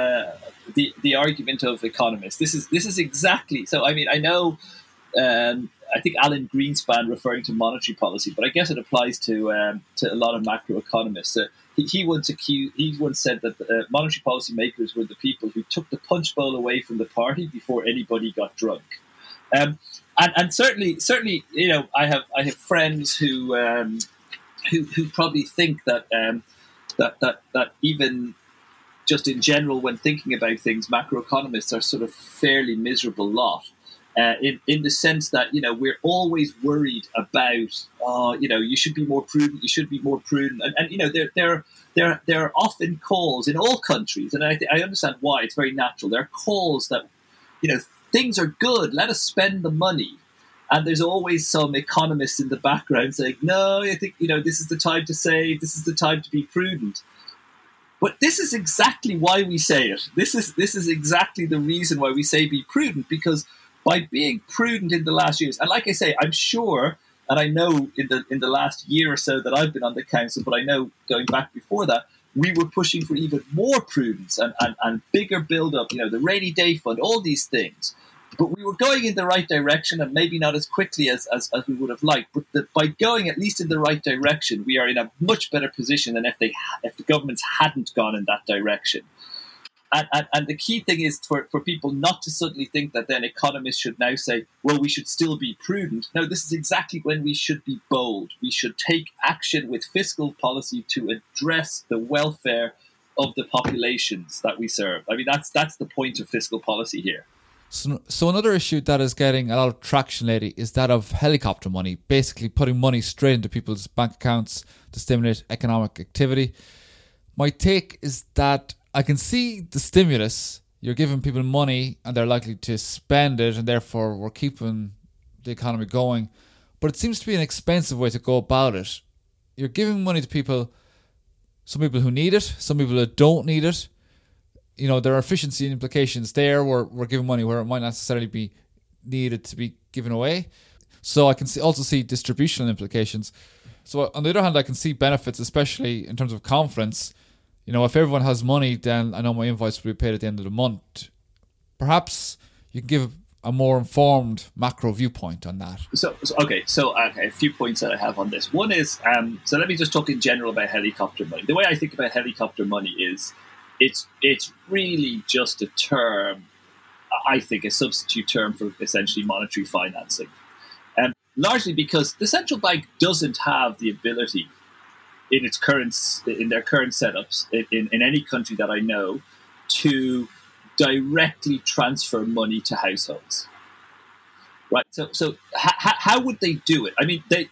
the argument of economists. This is exactly so. I mean, I know. I think Alan Greenspan referring to monetary policy, but I guess it applies to a lot of macroeconomists. He once said that monetary policy makers were the people who took the punch bowl away from the party before anybody got drunk. And certainly, I have friends who probably think that even just in general, when thinking about things, macroeconomists are sort of fairly miserable lot. In the sense that, we're always worried about, you should be more prudent, And there are often calls in all countries, and I understand why, it's very natural. There are calls that, things are good, let us spend the money. And there's always some economists in the background saying, no, I think, this is the time to save, this is the time to be prudent. But this is exactly why we say it. This is exactly the reason why we say be prudent, because by being prudent in the last years, and like I say, I'm sure, and I know in the last year or so that I've been on the council, but I know going back before that, we were pushing for even more prudence and bigger build-up, the rainy day fund, all these things. But we were going in the right direction, and maybe not as quickly as we would have liked. But by going at least in the right direction, we are in a much better position than if the governments hadn't gone in that direction. And the key thing is for people not to suddenly think that then economists should now say, well, we should still be prudent. No, this is exactly when we should be bold. We should take action with fiscal policy to address the welfare of the populations that we serve. I mean, that's the point of fiscal policy here. So another issue that is getting a lot of traction lately is that of helicopter money, basically putting money straight into people's bank accounts to stimulate economic activity. My take is that I can see the stimulus. You're giving people money and they're likely to spend it, and therefore we're keeping the economy going. But it seems to be an expensive way to go about it. You're giving money to people, some people who need it, some people who don't need it. There are efficiency implications there where we're giving money where it might not necessarily be needed to be given away. So I can also see distributional implications. So on the other hand, I can see benefits, especially in terms of confidence. If everyone has money, then I know my invoice will be paid at the end of the month. Perhaps you can give a more informed macro viewpoint on that. So a few points that I have on this. One is, so let me just talk in general about helicopter money. The way I think about helicopter money is, it's really just a term, I think, a substitute term for essentially monetary financing. Largely because the central bank doesn't have the ability in their current setups in any country that I know to directly transfer money to households. Right. So how would they do it? The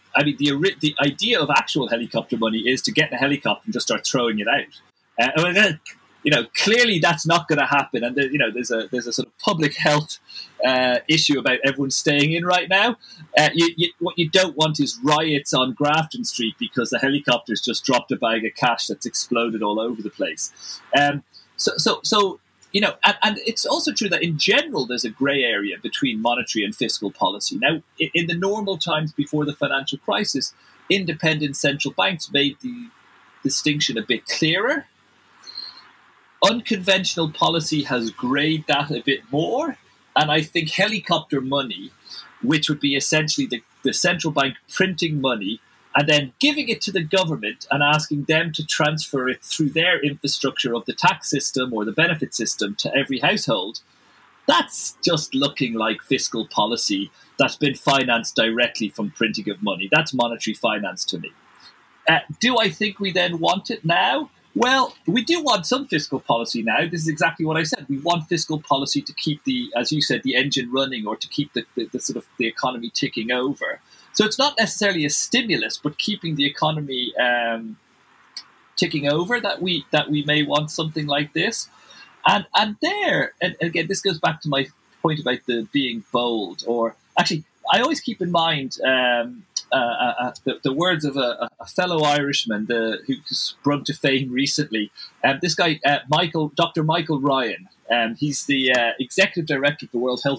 idea of actual helicopter money is to get in a helicopter and just start throwing it out. clearly that's not going to happen. And there's a sort of public health issue about everyone staying in right now. What you don't want is riots on Grafton Street because the helicopters just dropped a bag of cash that's exploded all over the place. So and it's also true that in general there's a grey area between monetary and fiscal policy. Now, in the normal times before the financial crisis, independent central banks made the distinction a bit clearer. Unconventional policy has greyed that a bit more, and I think helicopter money, which would be essentially the central bank printing money and then giving it to the government and asking them to transfer it through their infrastructure of the tax system or the benefit system to every household, that's just looking like fiscal policy that's been financed directly from printing of money. That's monetary finance to me. Do I think we then want it now? Well, we do want some fiscal policy now. This is exactly what I said. We want fiscal policy to keep as you said, the engine running, or to keep the sort of the economy ticking over. So it's not necessarily a stimulus, but keeping the economy ticking over that we may want something like this. And again, this goes back to my point about the being bold. Or actually, I always keep in mind the words of a fellow Irishman who sprung to fame recently. This guy, Dr. Michael Ryan. He's the executive director of the World Health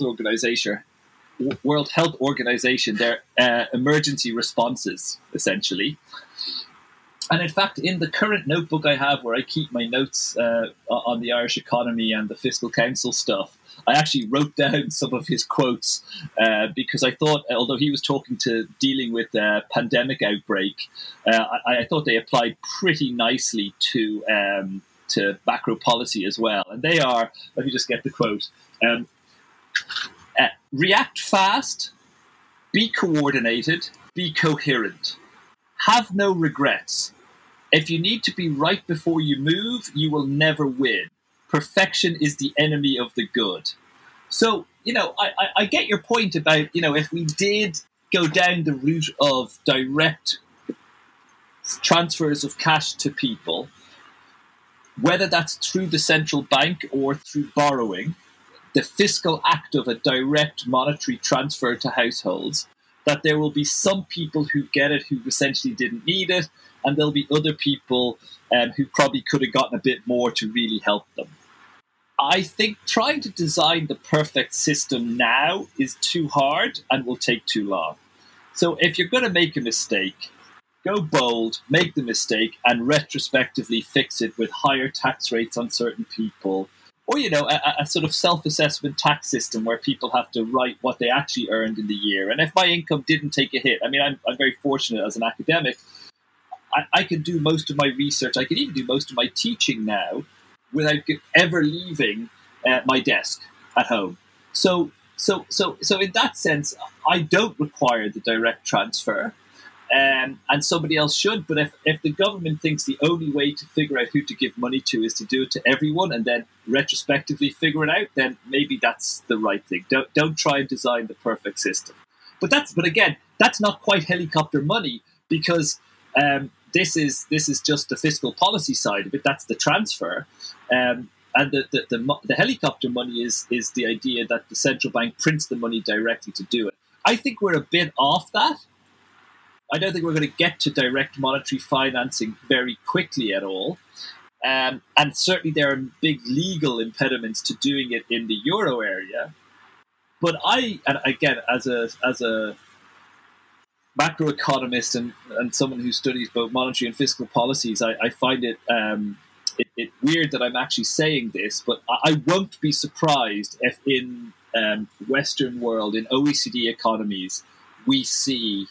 Organization, their emergency responses, essentially. And in fact, in the current notebook I have where I keep my notes on the Irish economy and the Fiscal Council stuff, I actually wrote down some of his quotes because I thought, although he was dealing with a pandemic outbreak, I thought they applied pretty nicely to macro policy as well. And they are, let me just get the quote, react fast, be coordinated, be coherent, have no regrets. If you need to be right before you move, you will never win. Perfection is the enemy of the good. So, I get your point about, if we did go down the route of direct transfers of cash to people, whether that's through the central bank or through borrowing, the fiscal act of a direct monetary transfer to households, that there will be some people who get it who essentially didn't need it, and there'll be other people who probably could have gotten a bit more to really help them. I think trying to design the perfect system now is too hard and will take too long. So if you're going to make a mistake, go bold, make the mistake, and retrospectively fix it with higher tax rates on certain people, or, a sort of self-assessment tax system where people have to write what they actually earned in the year. And if my income didn't take a hit, I'm very fortunate as an academic, I can do most of my research, I can even do most of my teaching now without ever leaving my desk at home. So in that sense, I don't require the direct transfer. And somebody else should. But if the government thinks the only way to figure out who to give money to is to do it to everyone and then retrospectively figure it out, then maybe that's the right thing. Don't try and design the perfect system. But again, that's not quite helicopter money, because this is just the fiscal policy side of it. That's the transfer. And the helicopter money is the idea that the central bank prints the money directly to do it. I think we're a bit off that. I don't think we're going to get to direct monetary financing very quickly at all. And certainly there are big legal impediments to doing it in the euro area. But and again, as a macroeconomist and someone who studies both monetary and fiscal policies, I find it weird that I'm actually saying this, but I won't be surprised if in Western world, in OECD economies, we see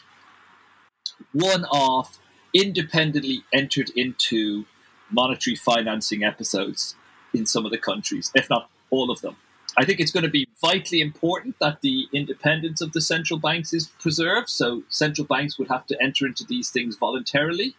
one-off, independently entered into monetary financing episodes in some of the countries, if not all of them. I think it's going to be vitally important that the independence of the central banks is preserved. So central banks would have to enter into these things voluntarily.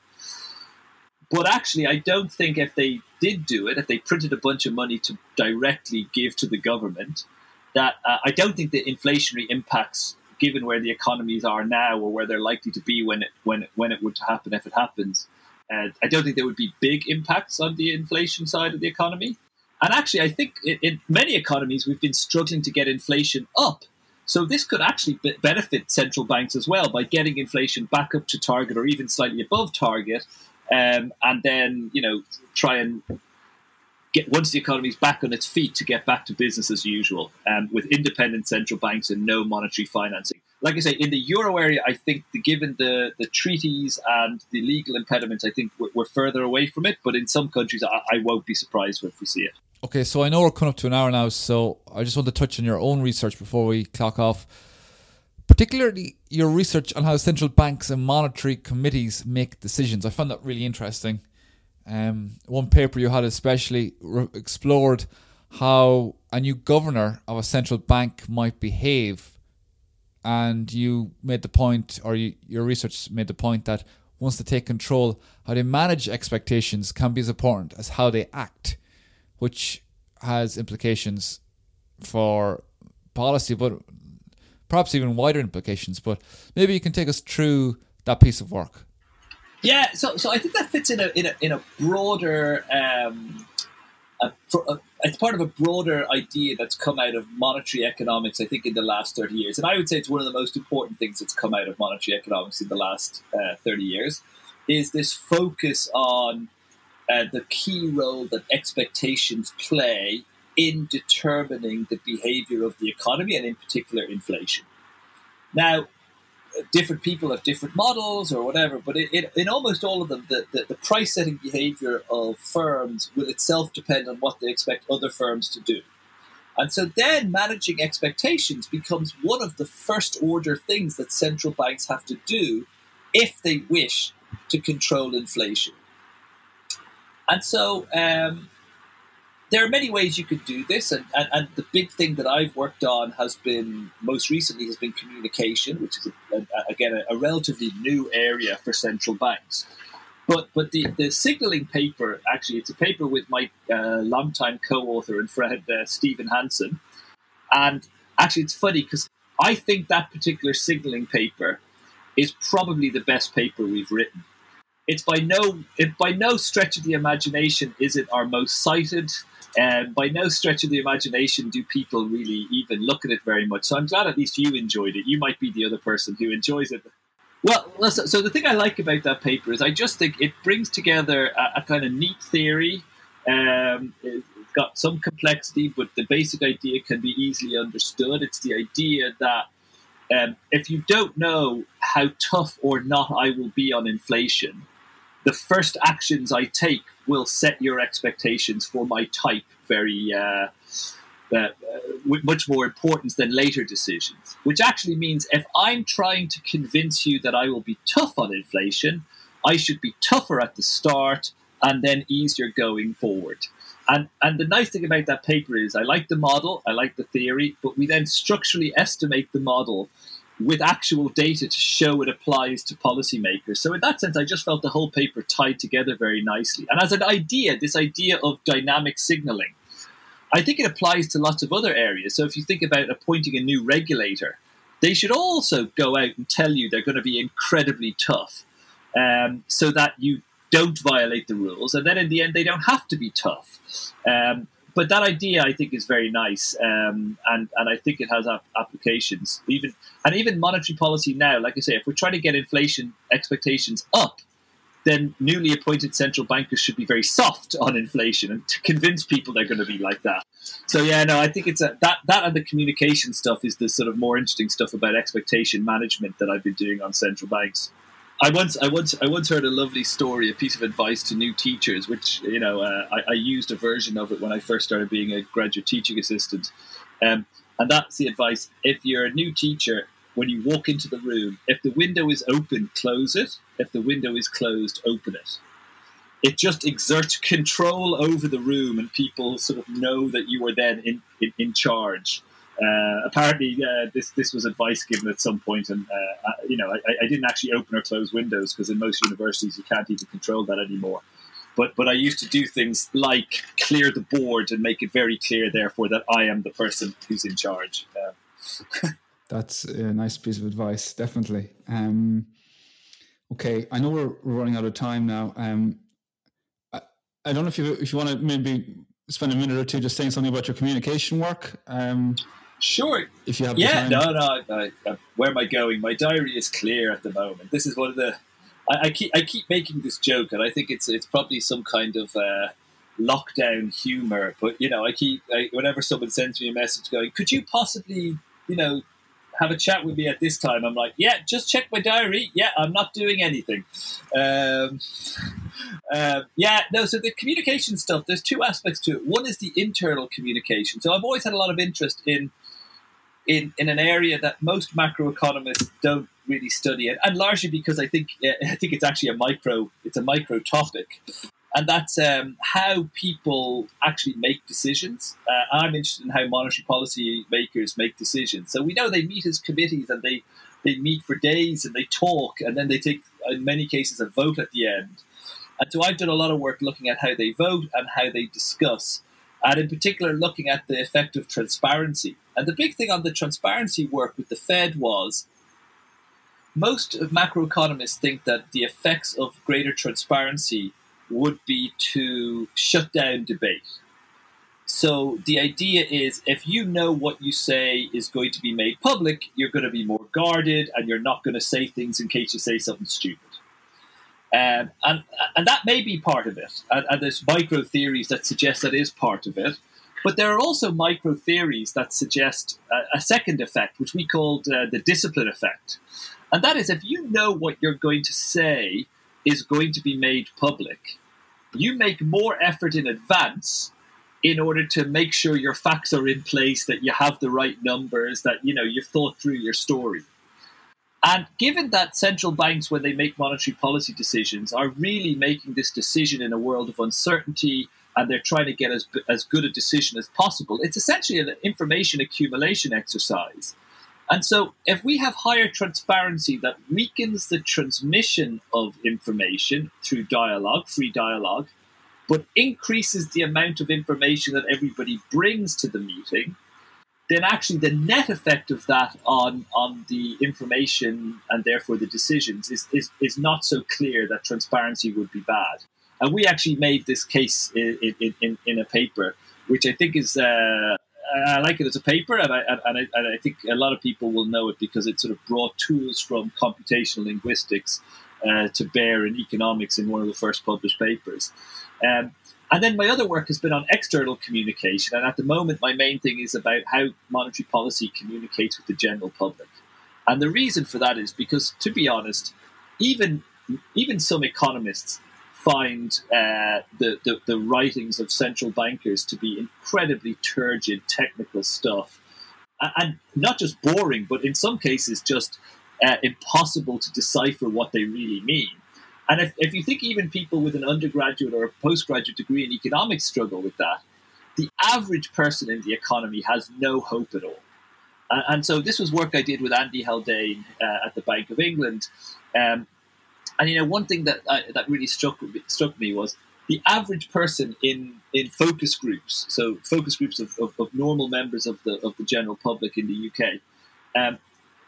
But actually, I don't think if they did do it, if they printed a bunch of money to directly give to the government, that I don't think the inflationary impacts, given where the economies are now or where they're likely to be when it would happen, if it happens, I don't think there would be big impacts on the inflation side of the economy. And actually, I think in many economies, we've been struggling to get inflation up. So this could actually benefit central banks as well by getting inflation back up to target or even slightly above target. And then, try and get, once the economy is back on its feet, to get back to business as usual with independent central banks and no monetary financing. Like I say, in the euro area, I think given the treaties and the legal impediments, I think we're further away from it. But in some countries, I won't be surprised if we see it. Okay, so I know we're coming up to an hour now, so I just want to touch on your own research before we clock off. Particularly your research on how central banks and monetary committees make decisions. I found that really interesting. One paper you had especially explored how a new governor of a central bank might behave. And you made the point, or your research made the point, that once they take control, how they manage expectations can be as important as how they act, which has implications for policy, but perhaps even wider implications. But maybe you can take us through that piece of work. Yeah, so I think that fits in a broader. It's part of a broader idea that's come out of monetary economics, I think, in the last 30 years. And I would say it's one of the most important things that's come out of monetary economics in the last 30 years, is this focus on the key role that expectations play in determining the behavior of the economy and in particular inflation. Now, different people have different models or whatever, but in almost all of them, the price-setting behavior of firms will itself depend on what they expect other firms to do. And so then managing expectations becomes one of the first-order things that central banks have to do if they wish to control inflation. And so there are many ways you could do this, and the big thing that I've worked on most recently has been communication, which is again a relatively new area for central banks. But the signalling paper, actually, it's a paper with my longtime co-author and friend Stephen Hansen, and actually it's funny because I think that particular signalling paper is probably the best paper we've written. It's by no stretch of the imagination is it our most cited. By no stretch of the imagination do people really even look at it very much. So I'm glad at least you enjoyed it. You might be the other person who enjoys it. Well, so the thing I like about that paper is I just think it brings together a kind of neat theory. It's got some complexity, but the basic idea can be easily understood. It's the idea that if you don't know how tough or not I will be on inflation, the first actions I take will set your expectations for my type very with much more importance than later decisions, which actually means if I'm trying to convince you that I will be tough on inflation, I should be tougher at the start and then easier going forward. And the nice thing about that paper is I like the model, I like the theory, but we then structurally estimate the model with actual data to show it applies to policymakers. So in that sense, I just felt the whole paper tied together very nicely. And as an idea, this idea of dynamic signaling, I think it applies to lots of other areas. So if you think about appointing a new regulator, they should also go out and tell you they're going to be incredibly tough so that you don't violate the rules. And then in the end, they don't have to be tough. But that idea, I think, is very nice, and I think it has applications. Even monetary policy now, like I say, if we're trying to get inflation expectations up, then newly appointed central bankers should be very soft on inflation and to convince people they're going to be like that. So yeah, no, I think it's that and the communication stuff is the sort of more interesting stuff about expectation management that I've been doing on central banks. I once heard a lovely story, a piece of advice to new teachers, which I used a version of it when I first started being a graduate teaching assistant, and that's the advice: if you're a new teacher, when you walk into the room, if the window is open, close it. If the window is closed, open it. It just exerts control over the room, and people sort of know that you are then in charge. Apparently, this was advice given at some point, and I didn't actually open or close windows because in most universities you can't even control that anymore. But I used to do things like clear the board and make it very clear, therefore, that I am the person who's in charge. That's a nice piece of advice, definitely. Okay, I know we're running out of time now. I don't know if you want to maybe spend a minute or two just saying something about your communication work. Sure. If you have the time. No. Where am I going? My diary is clear at the moment. This is one of the. I keep making this joke, and I think it's probably some kind of lockdown humor. But whenever someone sends me a message going, "Could you possibly have a chat with me at this time?" I'm like, yeah, just check my diary. Yeah, I'm not doing anything. So the communication stuff, there's two aspects to it. One is the internal communication. So I've always had a lot of interest in an area that most macroeconomists don't really study, and largely because I think it's actually a micro topic. And that's how people actually make decisions. I'm interested in how monetary policy makers make decisions. So we know they meet as committees, and they meet for days, and they talk, and then they take, in many cases, a vote at the end. And so I've done a lot of work looking at how they vote and how they discuss, and in particular looking at the effect of transparency. And the big thing on the transparency work with the Fed was most macroeconomists think that the effects of greater transparency would be to shut down debate. So the idea is, if you know what you say is going to be made public, you're going to be more guarded, and you're not going to say things in case you say something stupid. And that may be part of it. And there's micro theories that suggest that is part of it. But there are also micro theories that suggest a second effect, which we called the discipline effect. And that is, if you know what you're going to say is going to be made public, you make more effort in advance in order to make sure your facts are in place, that you have the right numbers, that you've thought through your story. And given that central banks, when they make monetary policy decisions, are really making this decision in a world of uncertainty, and they're trying to get as good a decision as possible, it's essentially an information accumulation exercise. And so if we have higher transparency that weakens the transmission of information through dialogue, free dialogue, but increases the amount of information that everybody brings to the meeting, then actually the net effect of that on the information and therefore the decisions is not so clear that transparency would be bad. And we actually made this case in a paper, which I think is... I like it as a paper, and I think a lot of people will know it because it sort of brought tools from computational linguistics to bear in economics in one of the first published papers. And then my other work has been on external communication, and at the moment my main thing is about how monetary policy communicates with the general public. And the reason for that is because, to be honest, even some economists find the writings of central bankers to be incredibly turgid technical stuff, and not just boring, but in some cases just impossible to decipher what they really mean. And if you think even people with an undergraduate or a postgraduate degree in economics struggle with that, the average person in the economy has no hope at all. And so this was work I did with Andy Haldane at the Bank of England. And one thing that really struck me was the average person in focus groups, so focus groups of normal members of the general public in the UK.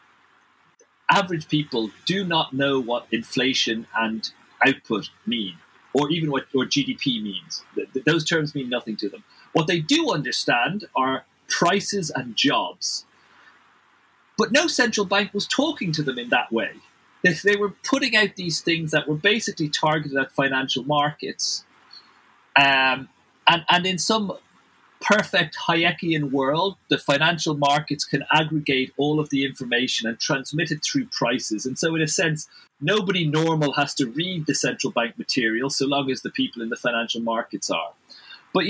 Average people do not know what inflation and output mean, or even what GDP means. Those terms mean nothing to them. What they do understand are prices and jobs. But no central bank was talking to them in that way. They were putting out these things that were basically targeted at financial markets. And in some perfect Hayekian world, the financial markets can aggregate all of the information and transmit it through prices. And so in a sense, nobody normal has to read the central bank material so long as the people in the financial markets are. But,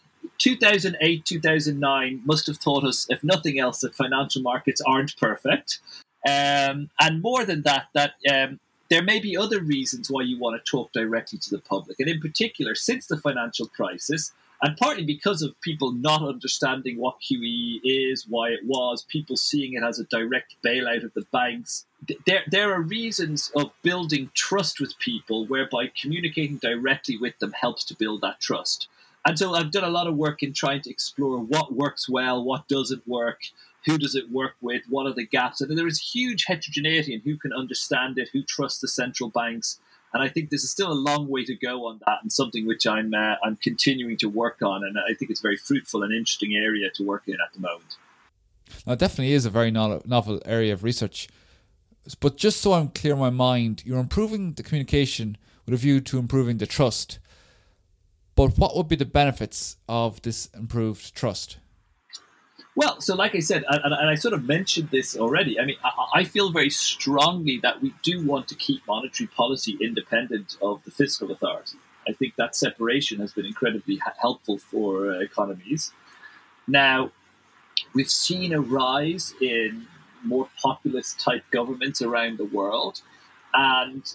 2008, 2009 must have taught us, if nothing else, that financial markets aren't perfect. And more than that, there may be other reasons why you want to talk directly to the public. And in particular, since the financial crisis, and partly because of people not understanding what QE is, why it was, people seeing it as a direct bailout of the banks, there are reasons of building trust with people whereby communicating directly with them helps to build that trust. And so I've done a lot of work in trying to explore what works well, what doesn't work, who does it work with, what are the gaps. And there is huge heterogeneity in who can understand it, who trusts the central banks. And I think there's still a long way to go on that, and something which I'm continuing to work on. And I think it's a very fruitful and interesting area to work in at the moment. Now, it definitely is a very novel area of research. But just so I'm clear in my mind, you're improving the communication with a view to improving the trust. But what would be the benefits of this improved trust? Well, so like I said, and I sort of mentioned this already, I mean, I feel very strongly that we do want to keep monetary policy independent of the fiscal authority. I think that separation has been incredibly helpful for economies. Now, we've seen a rise in more populist type governments around the world, and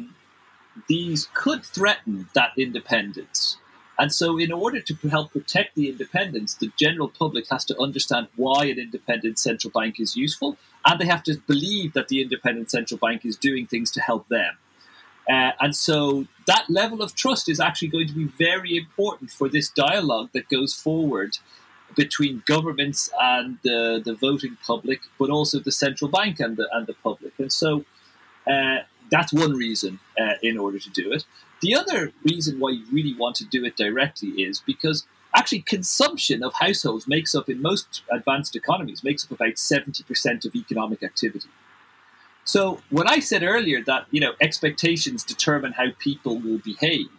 these could threaten that independence. And so in order to help protect the independence, the general public has to understand why an independent central bank is useful, and they have to believe that the independent central bank is doing things to help them. And so that level of trust is actually going to be very important for this dialogue that goes forward between governments and the voting public, but also the central bank and the public. And so that's one reason in order to do it. The other reason why you really want to do it directly is because actually consumption of households makes up, in most advanced economies, makes up about 70% of economic activity. So when I said earlier that, expectations determine how people will behave,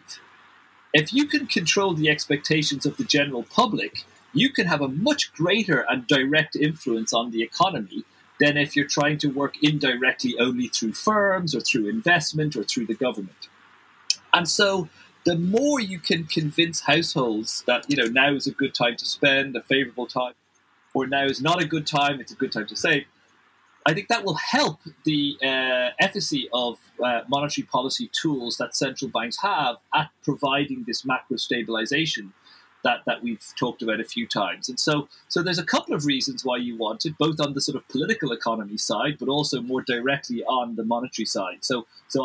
if you can control the expectations of the general public, you can have a much greater and direct influence on the economy than if you're trying to work indirectly only through firms or through investment or through the government. And so the more you can convince households that, now is a good time to spend, a favorable time, or now is not a good time, it's a good time to save, I think that will help the efficacy of monetary policy tools that central banks have at providing this macro stabilization that we've talked about a few times. And so there's a couple of reasons why you want it, both on the sort of political economy side, but also more directly on the monetary side. So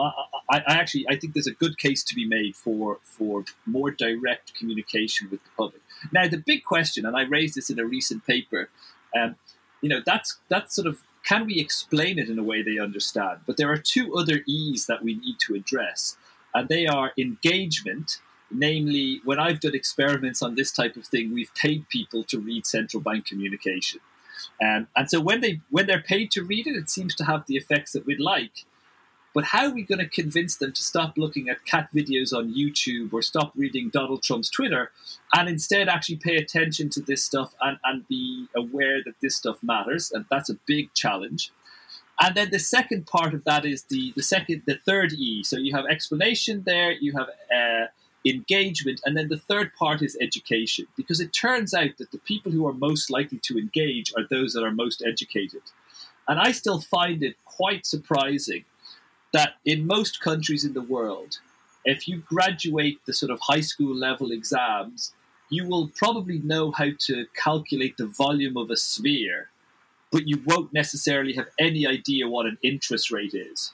I think there's a good case to be made for more direct communication with the public. Now, the big question, and I raised this in a recent paper, that's sort of, can we explain it in a way they understand? But there are two other E's that we need to address, and they are engagement. Namely, when I've done experiments on this type of thing, we've paid people to read central bank communication. And so when they're paid to read it, it seems to have the effects that we'd like. But how are we going to convince them to stop looking at cat videos on YouTube or stop reading Donald Trump's Twitter and instead actually pay attention to this stuff and be aware that this stuff matters? And that's a big challenge. And then the second part of that is the third E. So you have explanation there, you have engagement, and then the third part is education, because it turns out that the people who are most likely to engage are those that are most educated. And I still find it quite surprising that in most countries in the world, if you graduate the sort of high school level exams, you will probably know how to calculate the volume of a sphere, but you won't necessarily have any idea what an interest rate is.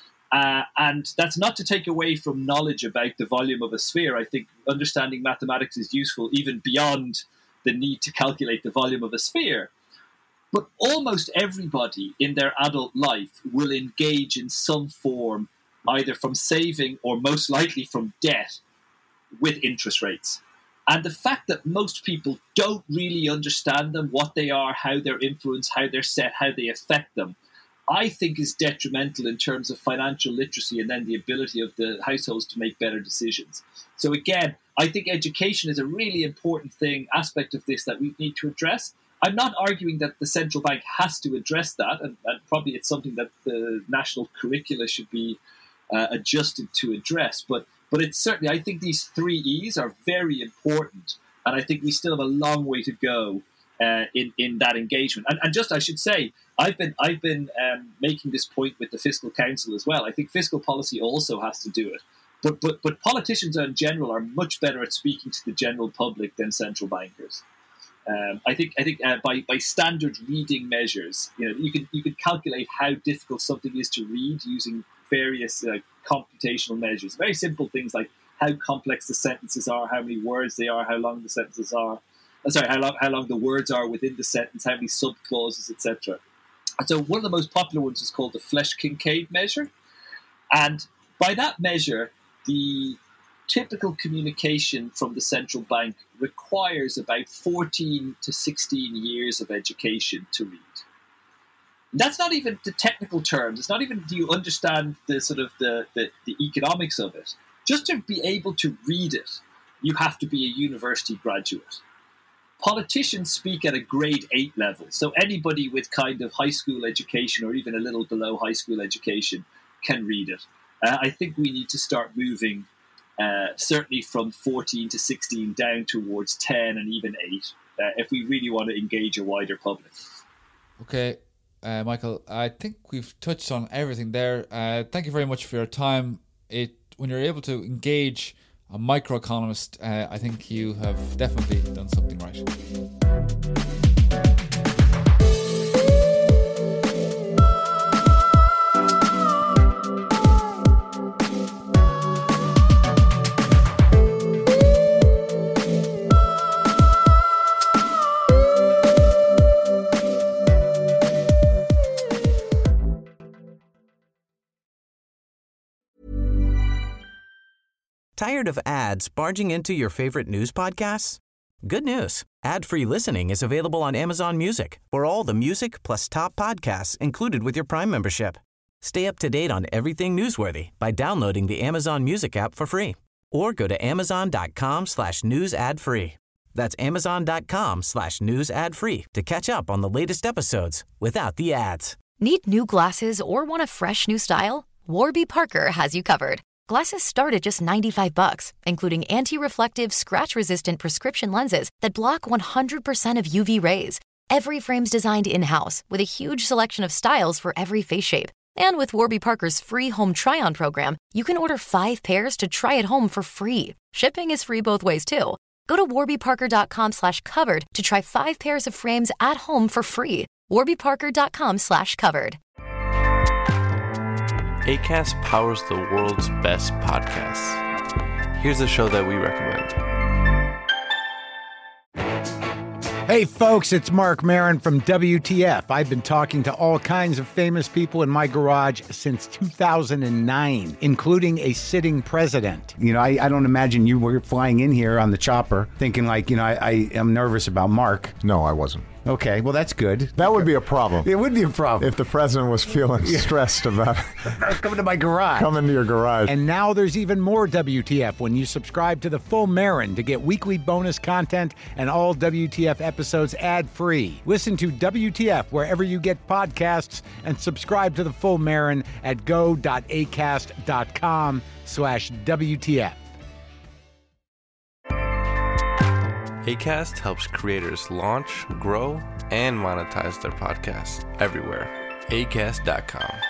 And that's not to take away from knowledge about the volume of a sphere. I think understanding mathematics is useful even beyond the need to calculate the volume of a sphere. But almost everybody in their adult life will engage in some form, either from saving or most likely from debt, with interest rates. And the fact that most people don't really understand them, what they are, how they're influenced, how they're set, how they affect them, I think is detrimental in terms of financial literacy and then the ability of the households to make better decisions. So again, I think education is a really important aspect of this that we need to address. I'm not arguing that the central bank has to address that, and probably it's something that the national curricula should be adjusted to address. But it's certainly, I think these three E's are very important, and I think we still have a long way to go in that engagement. And just, I should say, I've been making this point with the Fiscal Council as well. I think fiscal policy also has to do it. But politicians in general are much better at speaking to the general public than central bankers. I think by standard reading measures, you can calculate how difficult something is to read using various computational measures. Very simple things like how complex the sentences are, how many words they are, how long the sentences are. how long the words are within the sentence, how many subclauses, etc. And so one of the most popular ones is called the Flesch-Kincaid measure. And by that measure, the typical communication from the central bank requires about 14 to 16 years of education to read. That's not even the technical terms. It's not even do you understand the sort of the economics of it. Just to be able to read it, you have to be a university graduate. Politicians speak at a grade 8 level. So anybody with kind of high school education or even a little below high school education can read it. I think we need to start moving certainly from 14 to 16 down towards 10 and even 8 if we really want to engage a wider public. Okay. Michael, I think we've touched on everything there. Thank you very much for your time. When you're able to engage a microeconomist, I think you have definitely done something right. Tired of ads barging into your favorite news podcasts? Good news. Ad-free listening is available on Amazon Music for all the music plus top podcasts included with your Prime membership. Stay up to date on everything newsworthy by downloading the Amazon Music app for free or go to amazon.com/news ad free. That's amazon.com/news ad free to catch up on the latest episodes without the ads. Need new glasses or want a fresh new style? Warby Parker has you covered. Glasses start at just $95, including anti-reflective, scratch-resistant prescription lenses that block 100% of UV rays. Every frame's designed in-house with a huge selection of styles for every face shape. And with Warby Parker's free home try-on program, you can order 5 pairs to try at home for free. Shipping is free both ways, too. Go to warbyparker.com/covered to try 5 pairs of frames at home for free. warbyparker.com/covered. Acast powers the world's best podcasts. Here's a show that we recommend. Hey folks, it's Mark Maron from WTF. I've been talking to all kinds of famous people in my garage since 2009, including a sitting president. You know, I don't imagine you were flying in here on the chopper thinking like, you know, I am nervous about Mark. No, I wasn't. Okay, well, that's good. That would be a problem. It would be a problem. If the president was feeling stressed about coming to my garage. Coming to your garage. And now there's even more WTF when you subscribe to the Full Marin to get weekly bonus content and all WTF episodes ad-free. Listen to WTF wherever you get podcasts and subscribe to the Full Marin at go.acast.com/WTF. Acast helps creators launch, grow, and monetize their podcasts everywhere. Acast.com.